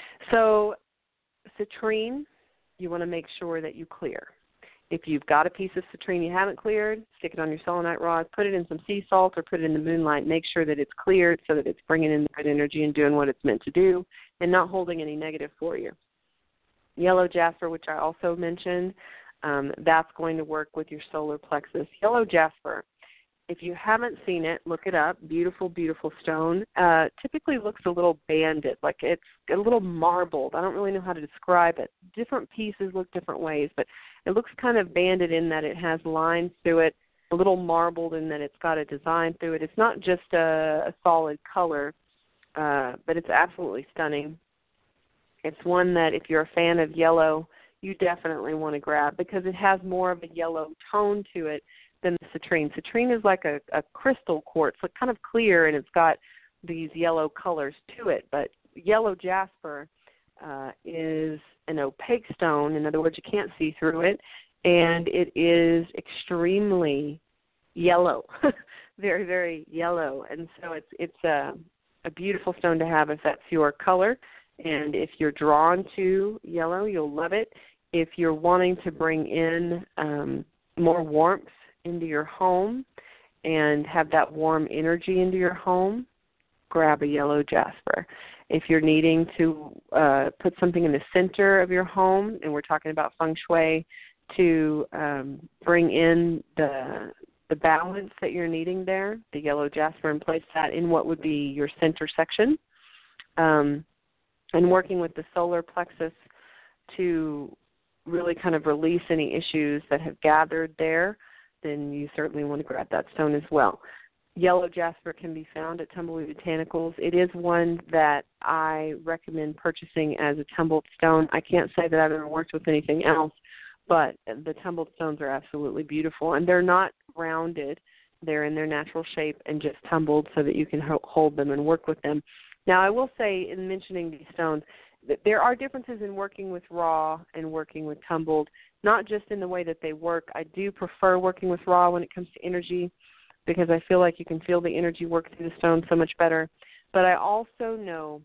Speaker 2: So citrine, you want to make sure that you clear. If you've got a piece of citrine you haven't cleared, stick it on your selenite rod, put it in some sea salt or put it in the moonlight. Make sure that it's cleared so that it's bringing in the good energy and doing what it's meant to do and not holding any negative for you. Yellow jasper, which I also mentioned, um, that's going to work with your solar plexus. Yellow jasper, if you haven't seen it, look it up. Beautiful, beautiful stone. Uh, typically looks a little banded, like it's a little marbled. I don't really know how to describe it. Different pieces look different ways, but it looks kind of banded in that it has lines through it, a little marbled in that it's got a design through it. It's not just a, a solid color, uh, but it's absolutely stunning. It's one that if you're a fan of yellow, you definitely want to grab because it has more of a yellow tone to it than the citrine. Citrine is like a, a crystal quartz, like kind of clear, and it's got these yellow colors to it. But yellow jasper uh, is an opaque stone. In other words, you can't see through it, and it is extremely yellow, very, very yellow. And so it's it's a, a beautiful stone to have if that's your color. And if you're drawn to yellow, you'll love it. If you're wanting to bring in um, more warmth into your home and have that warm energy into your home, grab a yellow jasper. If you're needing to uh, put something in the center of your home, and we're talking about feng shui, to um, bring in the the balance that you're needing there, the yellow jasper, and place that in what would be your center section. Um, and working with the solar plexus to really kind of release any issues that have gathered there, then you certainly want to grab that stone as well. Yellow jasper can be found at Tumbleweed Botanicals. It is one that I recommend purchasing as a tumbled stone. I can't say that I've ever worked with anything else, but the tumbled stones are absolutely beautiful. And they're not rounded. They're in their natural shape and just tumbled so that you can ho- hold them and work with them. Now, I will say in mentioning these stones, that there are differences in working with raw and working with tumbled, not just in the way that they work. I do prefer working with raw when it comes to energy because I feel like you can feel the energy work through the stone so much better. But I also know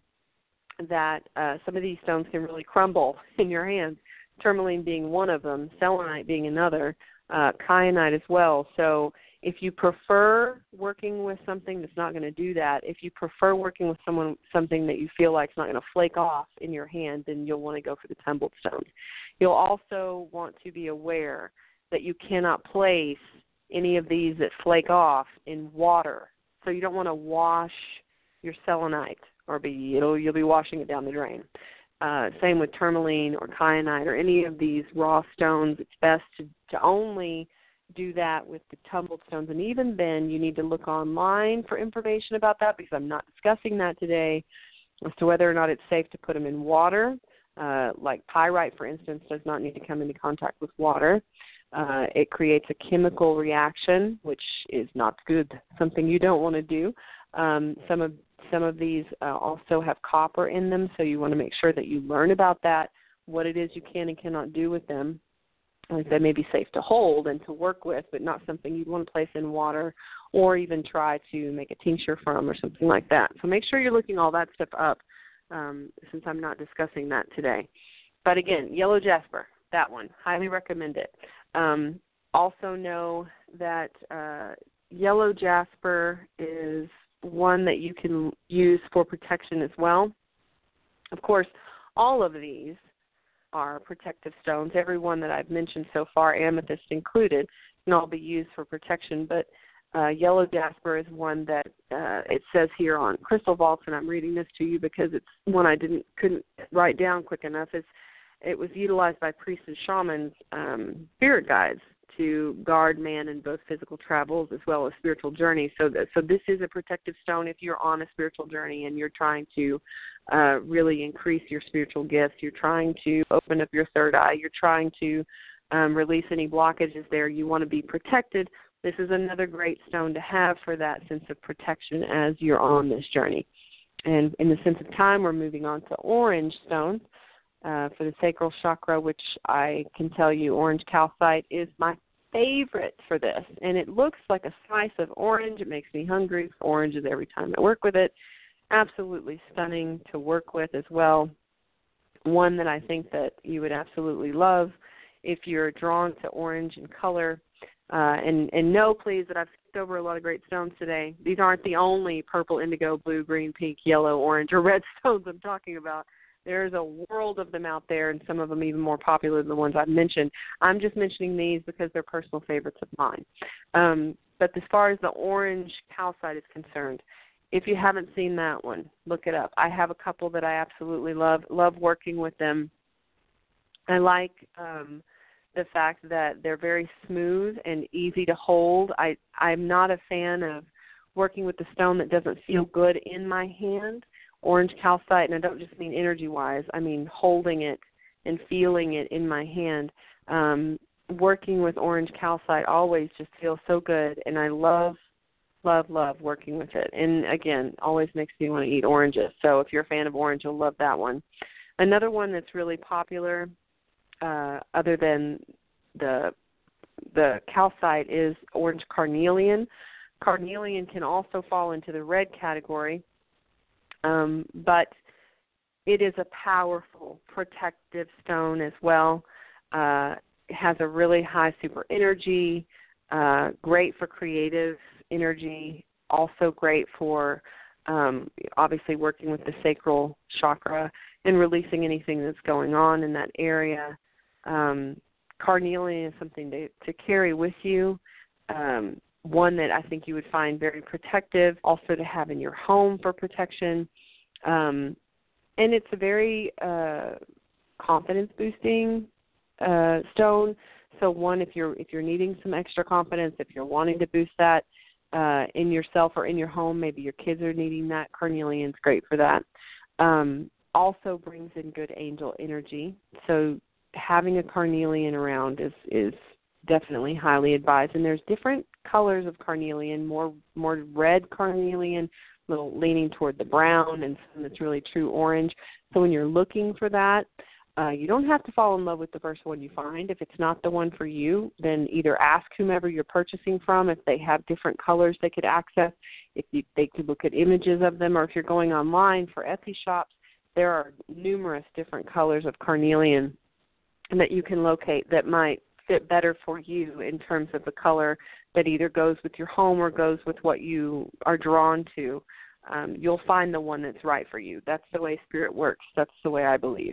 Speaker 2: that uh, some of these stones can really crumble in your hands, tourmaline being one of them, selenite being another, uh, kyanite as well. So if you prefer working with something that's not going to do that, if you prefer working with someone something that you feel like is not going to flake off in your hand, then you'll want to go for the tumbled stones. You'll also want to be aware that you cannot place any of these that flake off in water. So you don't want to wash your selenite, or be it'll you'll be washing it down the drain. Uh, same with tourmaline or kyanite or any of these raw stones. It's best to, to only do that with the tumbled stones. And even then, you need to look online for information about that because I'm not discussing that today as to whether or not it's safe to put them in water. Uh, like pyrite, for instance, does not need to come into contact with water. Uh, it creates a chemical reaction, which is not good, something you don't want to do. Um, some of some of these uh, also have copper in them, so you want to make sure that you learn about that, what it is you can and cannot do with them. Like they may be safe to hold and to work with, but not something you'd want to place in water or even try to make a tincture from or something like that. So make sure you're looking all that stuff up um, since I'm not discussing that today. But again, yellow jasper, that one, highly recommend it. Um, also know that uh, yellow jasper is one that you can use for protection as well. Of course, all of these are protective stones. Every one that I've mentioned so far, amethyst included, can all be used for protection. But uh, yellow jasper is one that uh, it says here on Crystal Vaults, and I'm reading this to you because it's one I didn't couldn't write down quick enough. It's, it was utilized by priests and shamans, um, spirit guides, to guard man in both physical travels as well as spiritual journeys. So, that, so this is a protective stone if you're on a spiritual journey and you're trying to uh, really increase your spiritual gifts. You're trying to open up your third eye. You're trying to um, release any blockages there. You want to be protected. This is another great stone to have for that sense of protection as you're on this journey. And in the sense of time, we're moving on to orange stones. Uh, for the sacral chakra, which I can tell you orange calcite is my favorite for this, and it looks like a slice of orange. It makes me hungry for oranges every time I work with it. Absolutely stunning to work with as well. One that I think that you would absolutely love if you're drawn to orange in color. Uh, and, and know, please, that I've skipped over a lot of great stones today. These aren't the only purple, indigo, blue, green, pink, yellow, orange, or red stones I'm talking about. There's a world of them out there, and some of them even more popular than the ones I've mentioned. I'm just mentioning these because they're personal favorites of mine. Um, but as far as the orange calcite is concerned, if you haven't seen that one, look it up. I have a couple that I absolutely love, love working with them. I like um, the fact that they're very smooth and easy to hold. I, I'm not a fan of working with the stone that doesn't feel good in my hand. Orange calcite, and I don't just mean energy-wise, I mean holding it and feeling it in my hand. Um, working with orange calcite always just feels so good, and I love, love, love working with it. And, again, always makes me want to eat oranges. So if you're a fan of orange, you'll love that one. Another one that's really popular, uh, other than the the calcite, is orange carnelian. Carnelian can also fall into the red category. Um, but it is a powerful protective stone as well. Uh, it has a really high super energy, uh, great for creative energy, also great for um, obviously working with the sacral chakra and releasing anything that's going on in that area. Um, carnelian is something to, to carry with you. Um, One that I think you would find very protective, also to have in your home for protection. Um, and it's a very uh, confidence-boosting uh, stone. So one, if you're if you're needing some extra confidence, if you're wanting to boost that uh, in yourself or in your home, maybe your kids are needing that, carnelian's great for that. Um, also brings in good angel energy. So having a carnelian around is is definitely highly advised. And there's different colors of carnelian, more more red carnelian, a little leaning toward the brown, and some that's really true orange. So when you're looking for that, uh, you don't have to fall in love with the first one you find. If it's not the one for you, then either ask whomever you're purchasing from if they have different colors they could access, if you, they could look at images of them, or if you're going online for Etsy shops, there are numerous different colors of carnelian that you can locate that might fit better for you in terms of the color that either goes with your home or goes with what you are drawn to. Um, you'll find the one that's right for you. That's the way Spirit works. That's the way I believe.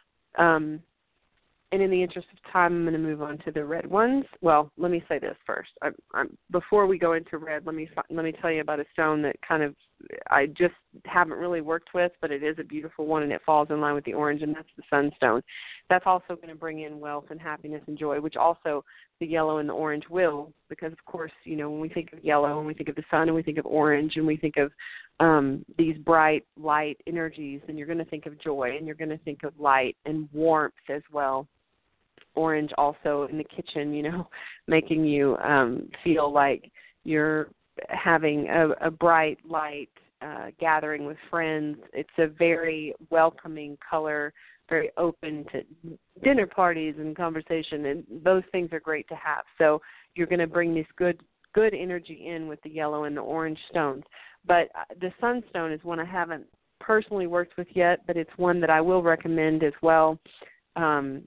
Speaker 2: Um, and in the interest of time, I'm going to move on to the red ones. Well, let me say this first. I, I'm, before we go into red, let me let me tell you about a stone that kind of I just haven't really worked with, but it is a beautiful one, and it falls in line with the orange, and that's the sunstone. That's also going to bring in wealth and happiness and joy, which also the yellow and the orange will, because, of course, you know, when we think of yellow, and we think of the sun, and we think of orange, and we think of um, these bright, light energies, then you're going to think of joy, and you're going to think of light and warmth as well. Orange also in the kitchen, you know, making you um, feel like you're having a, a bright light uh, gathering with friends. It's a very welcoming color, very open to dinner parties and conversation, and those things are great to have. So you're going to bring this good good energy in with the yellow and the orange stones. But the sunstone is one I haven't personally worked with yet, but it's one that I will recommend as well. Um,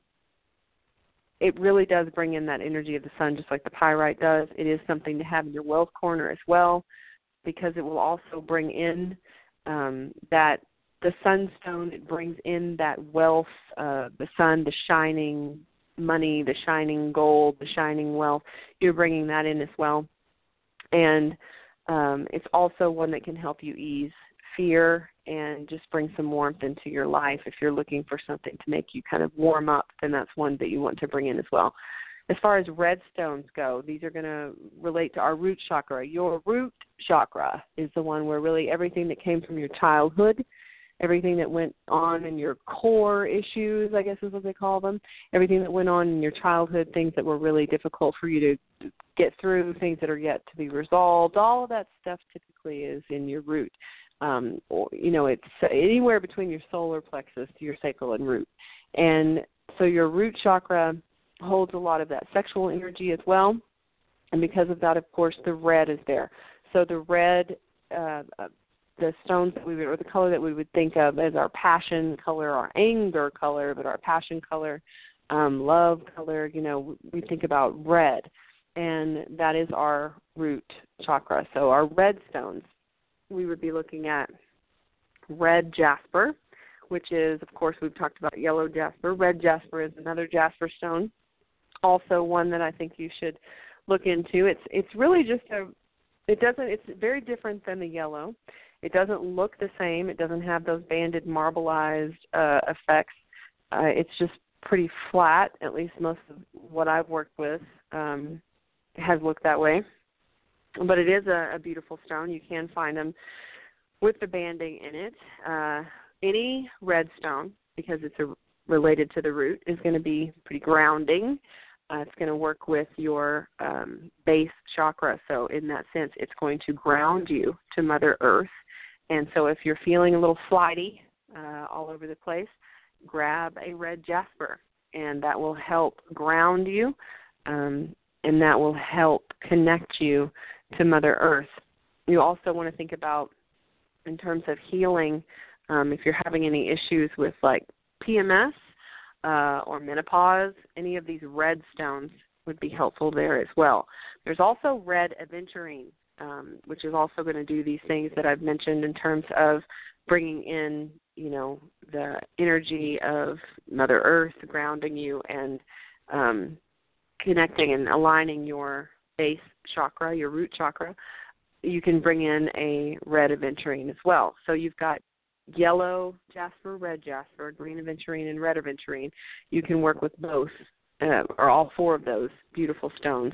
Speaker 2: It really does bring in that energy of the sun, just like the pyrite does. It is something to have in your wealth corner as well, because it will also bring in um, that the sunstone. It brings in that wealth, uh, the sun, the shining money, the shining gold, the shining wealth. You're bringing that in as well. And um, it's also one that can help you ease fear and just bring some warmth into your life. If you're looking for something to make you kind of warm up, then that's one that you want to bring in as well. As far as red stones go, these are going to relate to our root chakra. Your root chakra is the one where really everything that came from your childhood, everything that went on in your core issues, I guess is what they call them, everything that went on in your childhood, things that were really difficult for you to get through, things that are yet to be resolved, all of that stuff typically is in your root. Um, or, you know, it's anywhere between your solar plexus to your sacral and root. And so your root chakra holds a lot of that sexual energy as well. And because of that, of course, the red is there. So the red, uh, the stones that we would, or the color that we would think of as our passion color, our anger color, but our passion color, um, love color, you know, we think about red. And that is our root chakra. So our red stones, we would be looking at red jasper, which is, of course, we've talked about yellow jasper. Red jasper is another jasper stone, also one that I think you should look into. It's it's really just a, it doesn't, it's very different than the yellow. It doesn't look the same. It doesn't have those banded, marbleized uh, effects. Uh, it's just pretty flat, at least most of what I've worked with um, has looked that way. But it is a, a beautiful stone. You can find them with the banding in it. Uh, any red stone, because it's a, related to the root, is going to be pretty grounding. Uh, it's going to work with your um, base chakra. So in that sense, it's going to ground you to Mother Earth. And so if you're feeling a little flighty uh, all over the place, grab a red jasper, and that will help ground you, um, and that will help connect you to Mother Earth. You also want to think about, in terms of healing, um, if you're having any issues with like P M S, Uh, or menopause, any of these red stones would be helpful there as well. There's also red aventurine, um, which is also going to do these things that I've mentioned in terms of bringing in, you know, the energy of Mother Earth, grounding you, and um, connecting and aligning your base chakra, your root chakra. You can bring in a red aventurine as well. So you've got yellow jasper, red jasper, green aventurine, and red aventurine. You can work with both, uh, or all four of those beautiful stones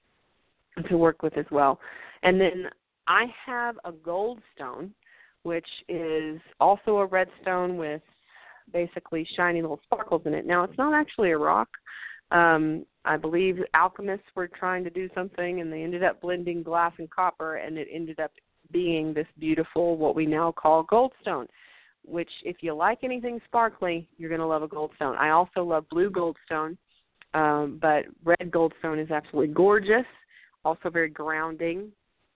Speaker 2: to work with as well. And then I have a gold stone, which is also a red stone with basically shiny little sparkles in it. Now, it's not actually a rock. Um, I believe alchemists were trying to do something, and they ended up blending glass and copper, and it ended up being this beautiful, what we now call goldstone, which if you like anything sparkly, you're going to love a goldstone. I also love blue goldstone, um, but red goldstone is absolutely gorgeous, also very grounding,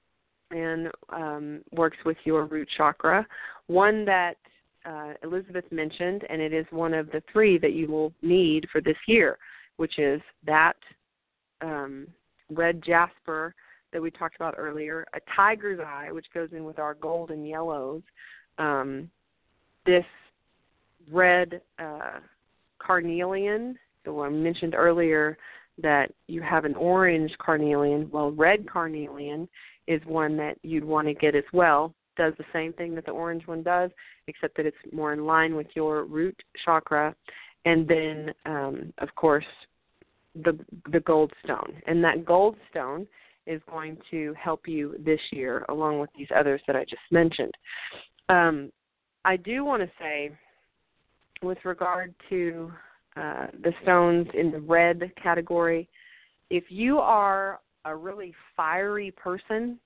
Speaker 2: and um, works with your root chakra. One that uh, Elizabeth mentioned, and it is one of the three that you will need for this year, which is that um, red jasper that we talked about earlier, a tiger's eye, which goes in with our gold and yellows, um, this red uh, carnelian. So I mentioned earlier that you have an orange carnelian. Well, red carnelian is one that you'd want to get as well. Does the same thing that the orange one does, except that it's more in line with your root chakra. And then, um, of course, the the gold stone. And that gold stone is going to help you this year, along with these others that I just mentioned. Um, I do want to say, with regard to uh, the stones in the red category, if you are a really fiery person,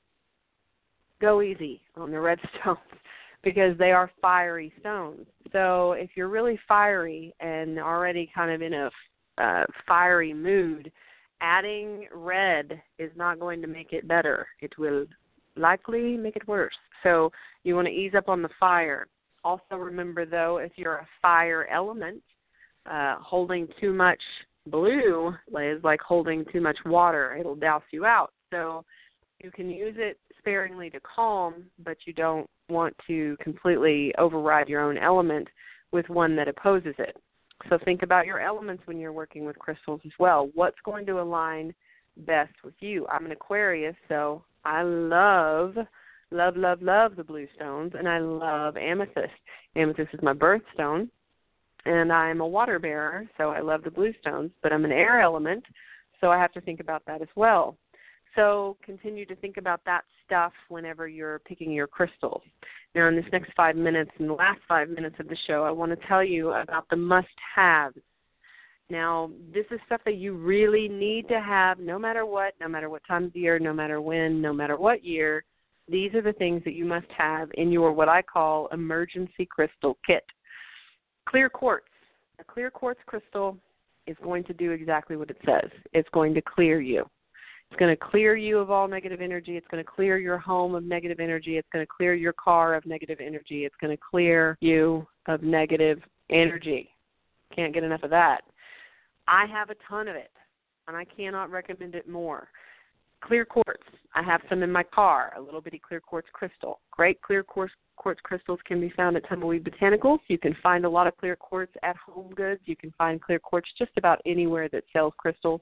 Speaker 2: go easy on the red stones because they are fiery stones. So if you're really fiery and already kind of in a uh, fiery mood, adding red is not going to make it better. It will likely make it worse. So you want to ease up on the fire. Also remember, though, if you're a fire element, uh, holding too much blue is like holding too much water. It'll douse you out. So you can use it sparingly to calm, but you don't want to completely override your own element with one that opposes it. So think about your elements when you're working with crystals as well. What's going to align best with you? I'm an Aquarius, so I love, love, love, love the blue stones, and I love amethyst. Amethyst is my birthstone, and I'm a water bearer, so I love the blue stones, but I'm an air element, so I have to think about that as well. So continue to think about that stuff whenever you're picking your crystals. Now, in this next five minutes, in the last five minutes of the show, I want to tell you about the must-haves. Now, this is stuff that you really need to have no matter what, no matter what time of the year, no matter when, no matter what year. These are the things that you must have in your what I call emergency crystal kit. Clear quartz. A clear quartz crystal is going to do exactly what it says. It's going to clear you. It's going to clear you of all negative energy. It's going to clear your home of negative energy. It's going to clear your car of negative energy. It's going to clear you of negative energy. Can't get enough of that. I have a ton of it, and I cannot recommend it more. Clear quartz. I have some in my car, a little bitty clear quartz crystal. Great clear quartz, quartz crystals can be found at Tumbleweed Botanicals. You can find a lot of clear quartz at Home Goods. You can find clear quartz just about anywhere that sells crystals.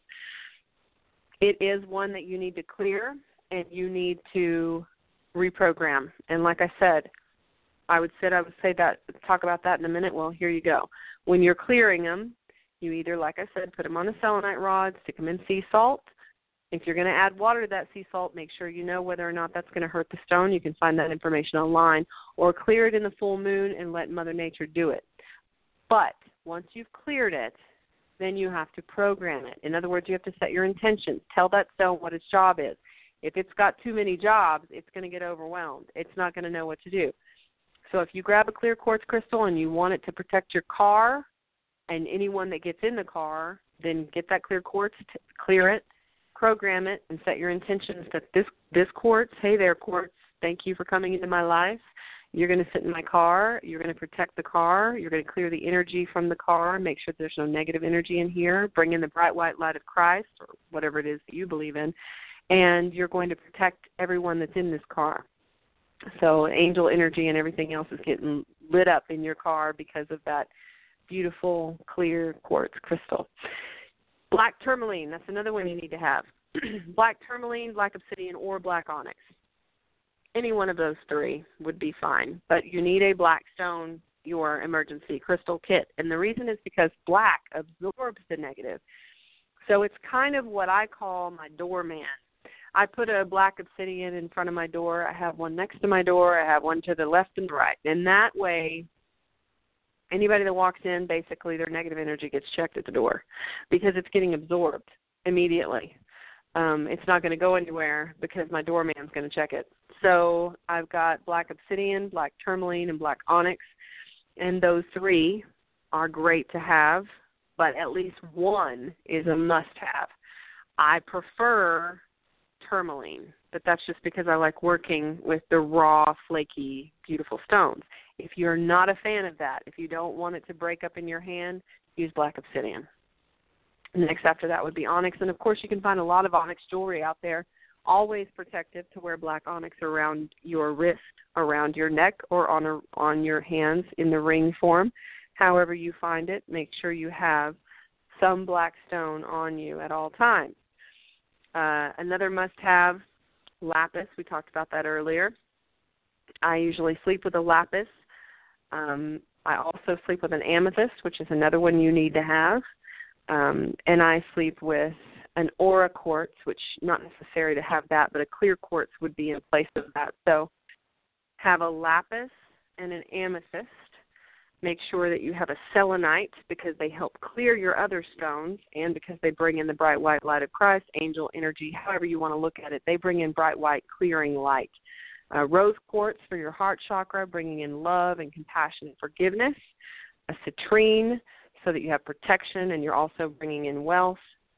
Speaker 2: It is one that you need to clear, and you need to reprogram. And like I said, I would say I would say that talk about that in a minute. Well, here you go. When you're clearing them, you either, like I said, put them on a selenite rod, stick them in sea salt. If you're going to add water to that sea salt, make sure you know whether or not that's going to hurt the stone. You can find that information online. Or clear it in the full moon and let Mother Nature do it. But once you've cleared it, then you have to program it. In other words, you have to set your intentions. Tell that stone what its job is. If it's got too many jobs, it's going to get overwhelmed. It's not going to know what to do. So if you grab a clear quartz crystal and you want it to protect your car and anyone that gets in the car, then get that clear quartz, t- clear it, program it, and set your intentions that this, this quartz, hey there, quartz, thank you for coming into my life. You're going to sit in my car. You're going to protect the car. You're going to clear the energy from the car, make sure there's no negative energy in here, bring in the bright white light of Christ or whatever it is that you believe in, and you're going to protect everyone that's in this car. So angel energy and everything else is getting lit up in your car because of that beautiful, clear quartz crystal. Black tourmaline, that's another one you need to have. Black tourmaline, black obsidian, or black onyx. Any one of those three would be fine, but you need a black stone, your emergency crystal kit. And the reason is because black absorbs the negative. So it's kind of what I call my doorman. I put a black obsidian in front of my door. I have one next to my door. I have one to the left and the right. And that way, anybody that walks in, basically their negative energy gets checked at the door because it's getting absorbed immediately. Um, it's not going to go anywhere because my doorman's going to check it. So I've got black obsidian, black tourmaline, and black onyx, and those three are great to have, but at least one is a must-have. I prefer tourmaline, but that's just because I like working with the raw, flaky, beautiful stones. If you're not a fan of that, if you don't want it to break up in your hand, use black obsidian. Next after that would be onyx, and of course you can find a lot of onyx jewelry out there. Always protective to wear black onyx around your wrist, around your neck, or on a, on your hands in the ring form. However you find it, make sure you have some black stone on you at all times. Uh, another must-have, lapis. We talked about that earlier. I usually sleep with a lapis. Um, I also sleep with an amethyst, which is another one you need to have. Um, and I sleep with an aura quartz, which not necessary to have that, but a clear quartz would be in place of that. So have a lapis and an amethyst. Make sure that you have a selenite because they help clear your other stones and because they bring in the bright white light of Christ, angel energy, however you want to look at it. They bring in bright white clearing light. Uh, rose quartz for your heart chakra, bringing in love and compassion and forgiveness. A citrine so that you have protection and you're also bringing in wealth.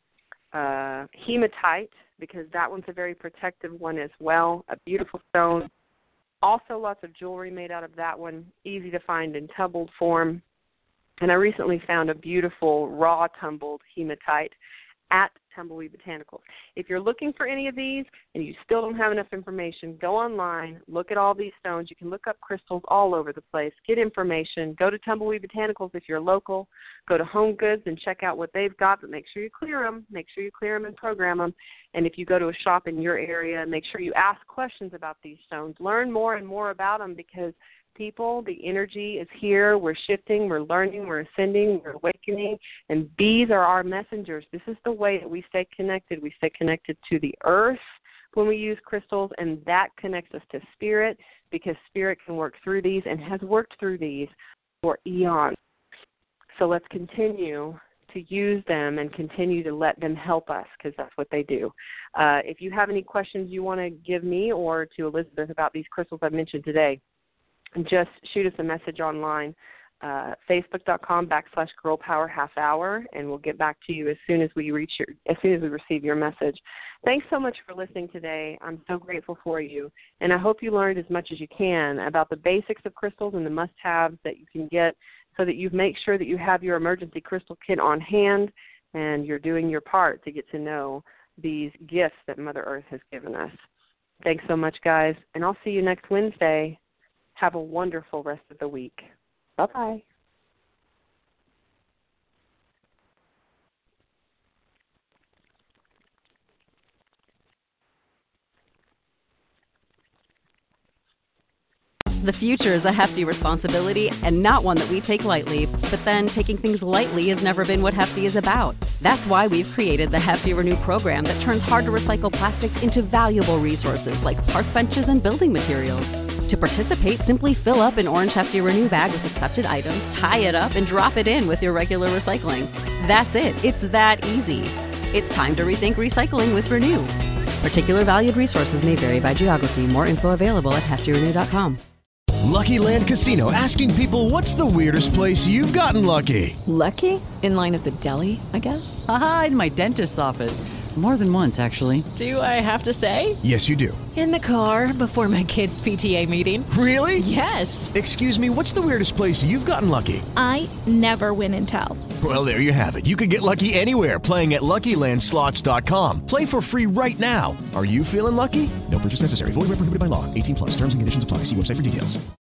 Speaker 2: Uh, hematite, because that one's a very protective one as well. A beautiful stone. Also lots of jewelry made out of that one, easy to find in tumbled form. And I recently found a beautiful raw tumbled hematite at Tumbleweed Botanicals. If you're looking for any of these and you still don't have enough information, go online, look at all these stones. You can look up crystals all over the place, get information. Go to Tumbleweed Botanicals if you're local. Go to Home Goods and check out what they've got, but make sure you clear them. Make sure you clear them and program them. And if you go to a shop in your area, make sure you ask questions about these stones. Learn more and more about them because people, the energy is here. We're shifting, we're learning, we're ascending, we're awakening, and bees are our messengers. This is the way that we stay connected. We stay connected to the earth when we use crystals, and that connects us to spirit because spirit can work through these and has worked through these for eons. So let's continue to use them and continue to let them help us because that's what they do. Uh, if you have any questions you want to give me or to Elizabeth about these crystals I've mentioned today, just shoot us a message online. uh, facebook.com backslash Girl Power Half Hour, and we'll get back to you as soon as we reach your, as soon as we receive your message. Thanks so much for listening today. I'm so grateful for you, and I hope you learned as much as you can about the basics of crystals and the must-haves that you can get so that you make sure that you have your emergency crystal kit on hand and you're doing your part to get to know these gifts that Mother Earth has given us. Thanks so much, guys, and I'll see you next Wednesday. Have a wonderful rest of the week. Bye-bye.
Speaker 3: The future is a hefty responsibility and not one that we take lightly. But then taking things lightly has never been what Hefty is about. That's why we've created the Hefty Renew program that turns hard-to-recycle plastics into valuable resources like park benches and building materials. To participate, simply fill up an orange Hefty Renew bag with accepted items, tie it up, and drop it in with your regular recycling. That's it. It's that easy. It's time to rethink recycling with Renew. Particular valued resources may vary by geography. More info available at hefty renew dot com.
Speaker 4: Lucky Land Casino, asking people, what's the weirdest place you've gotten lucky?
Speaker 5: Lucky? In line at the deli, I guess?
Speaker 6: Aha, in my dentist's office. More than once, actually.
Speaker 5: Do I have to say?
Speaker 4: Yes, you do.
Speaker 5: In the car before my kids' P T A meeting.
Speaker 4: Really?
Speaker 5: Yes.
Speaker 4: Excuse me, what's the weirdest place you've gotten lucky?
Speaker 7: I never win and tell.
Speaker 4: Well, there you have it. You can get lucky anywhere, playing at Lucky Land Slots dot com. Play for free right now. Are you feeling lucky? No purchase necessary. Void where prohibited by law. eighteen plus. Terms and conditions apply. See website for details.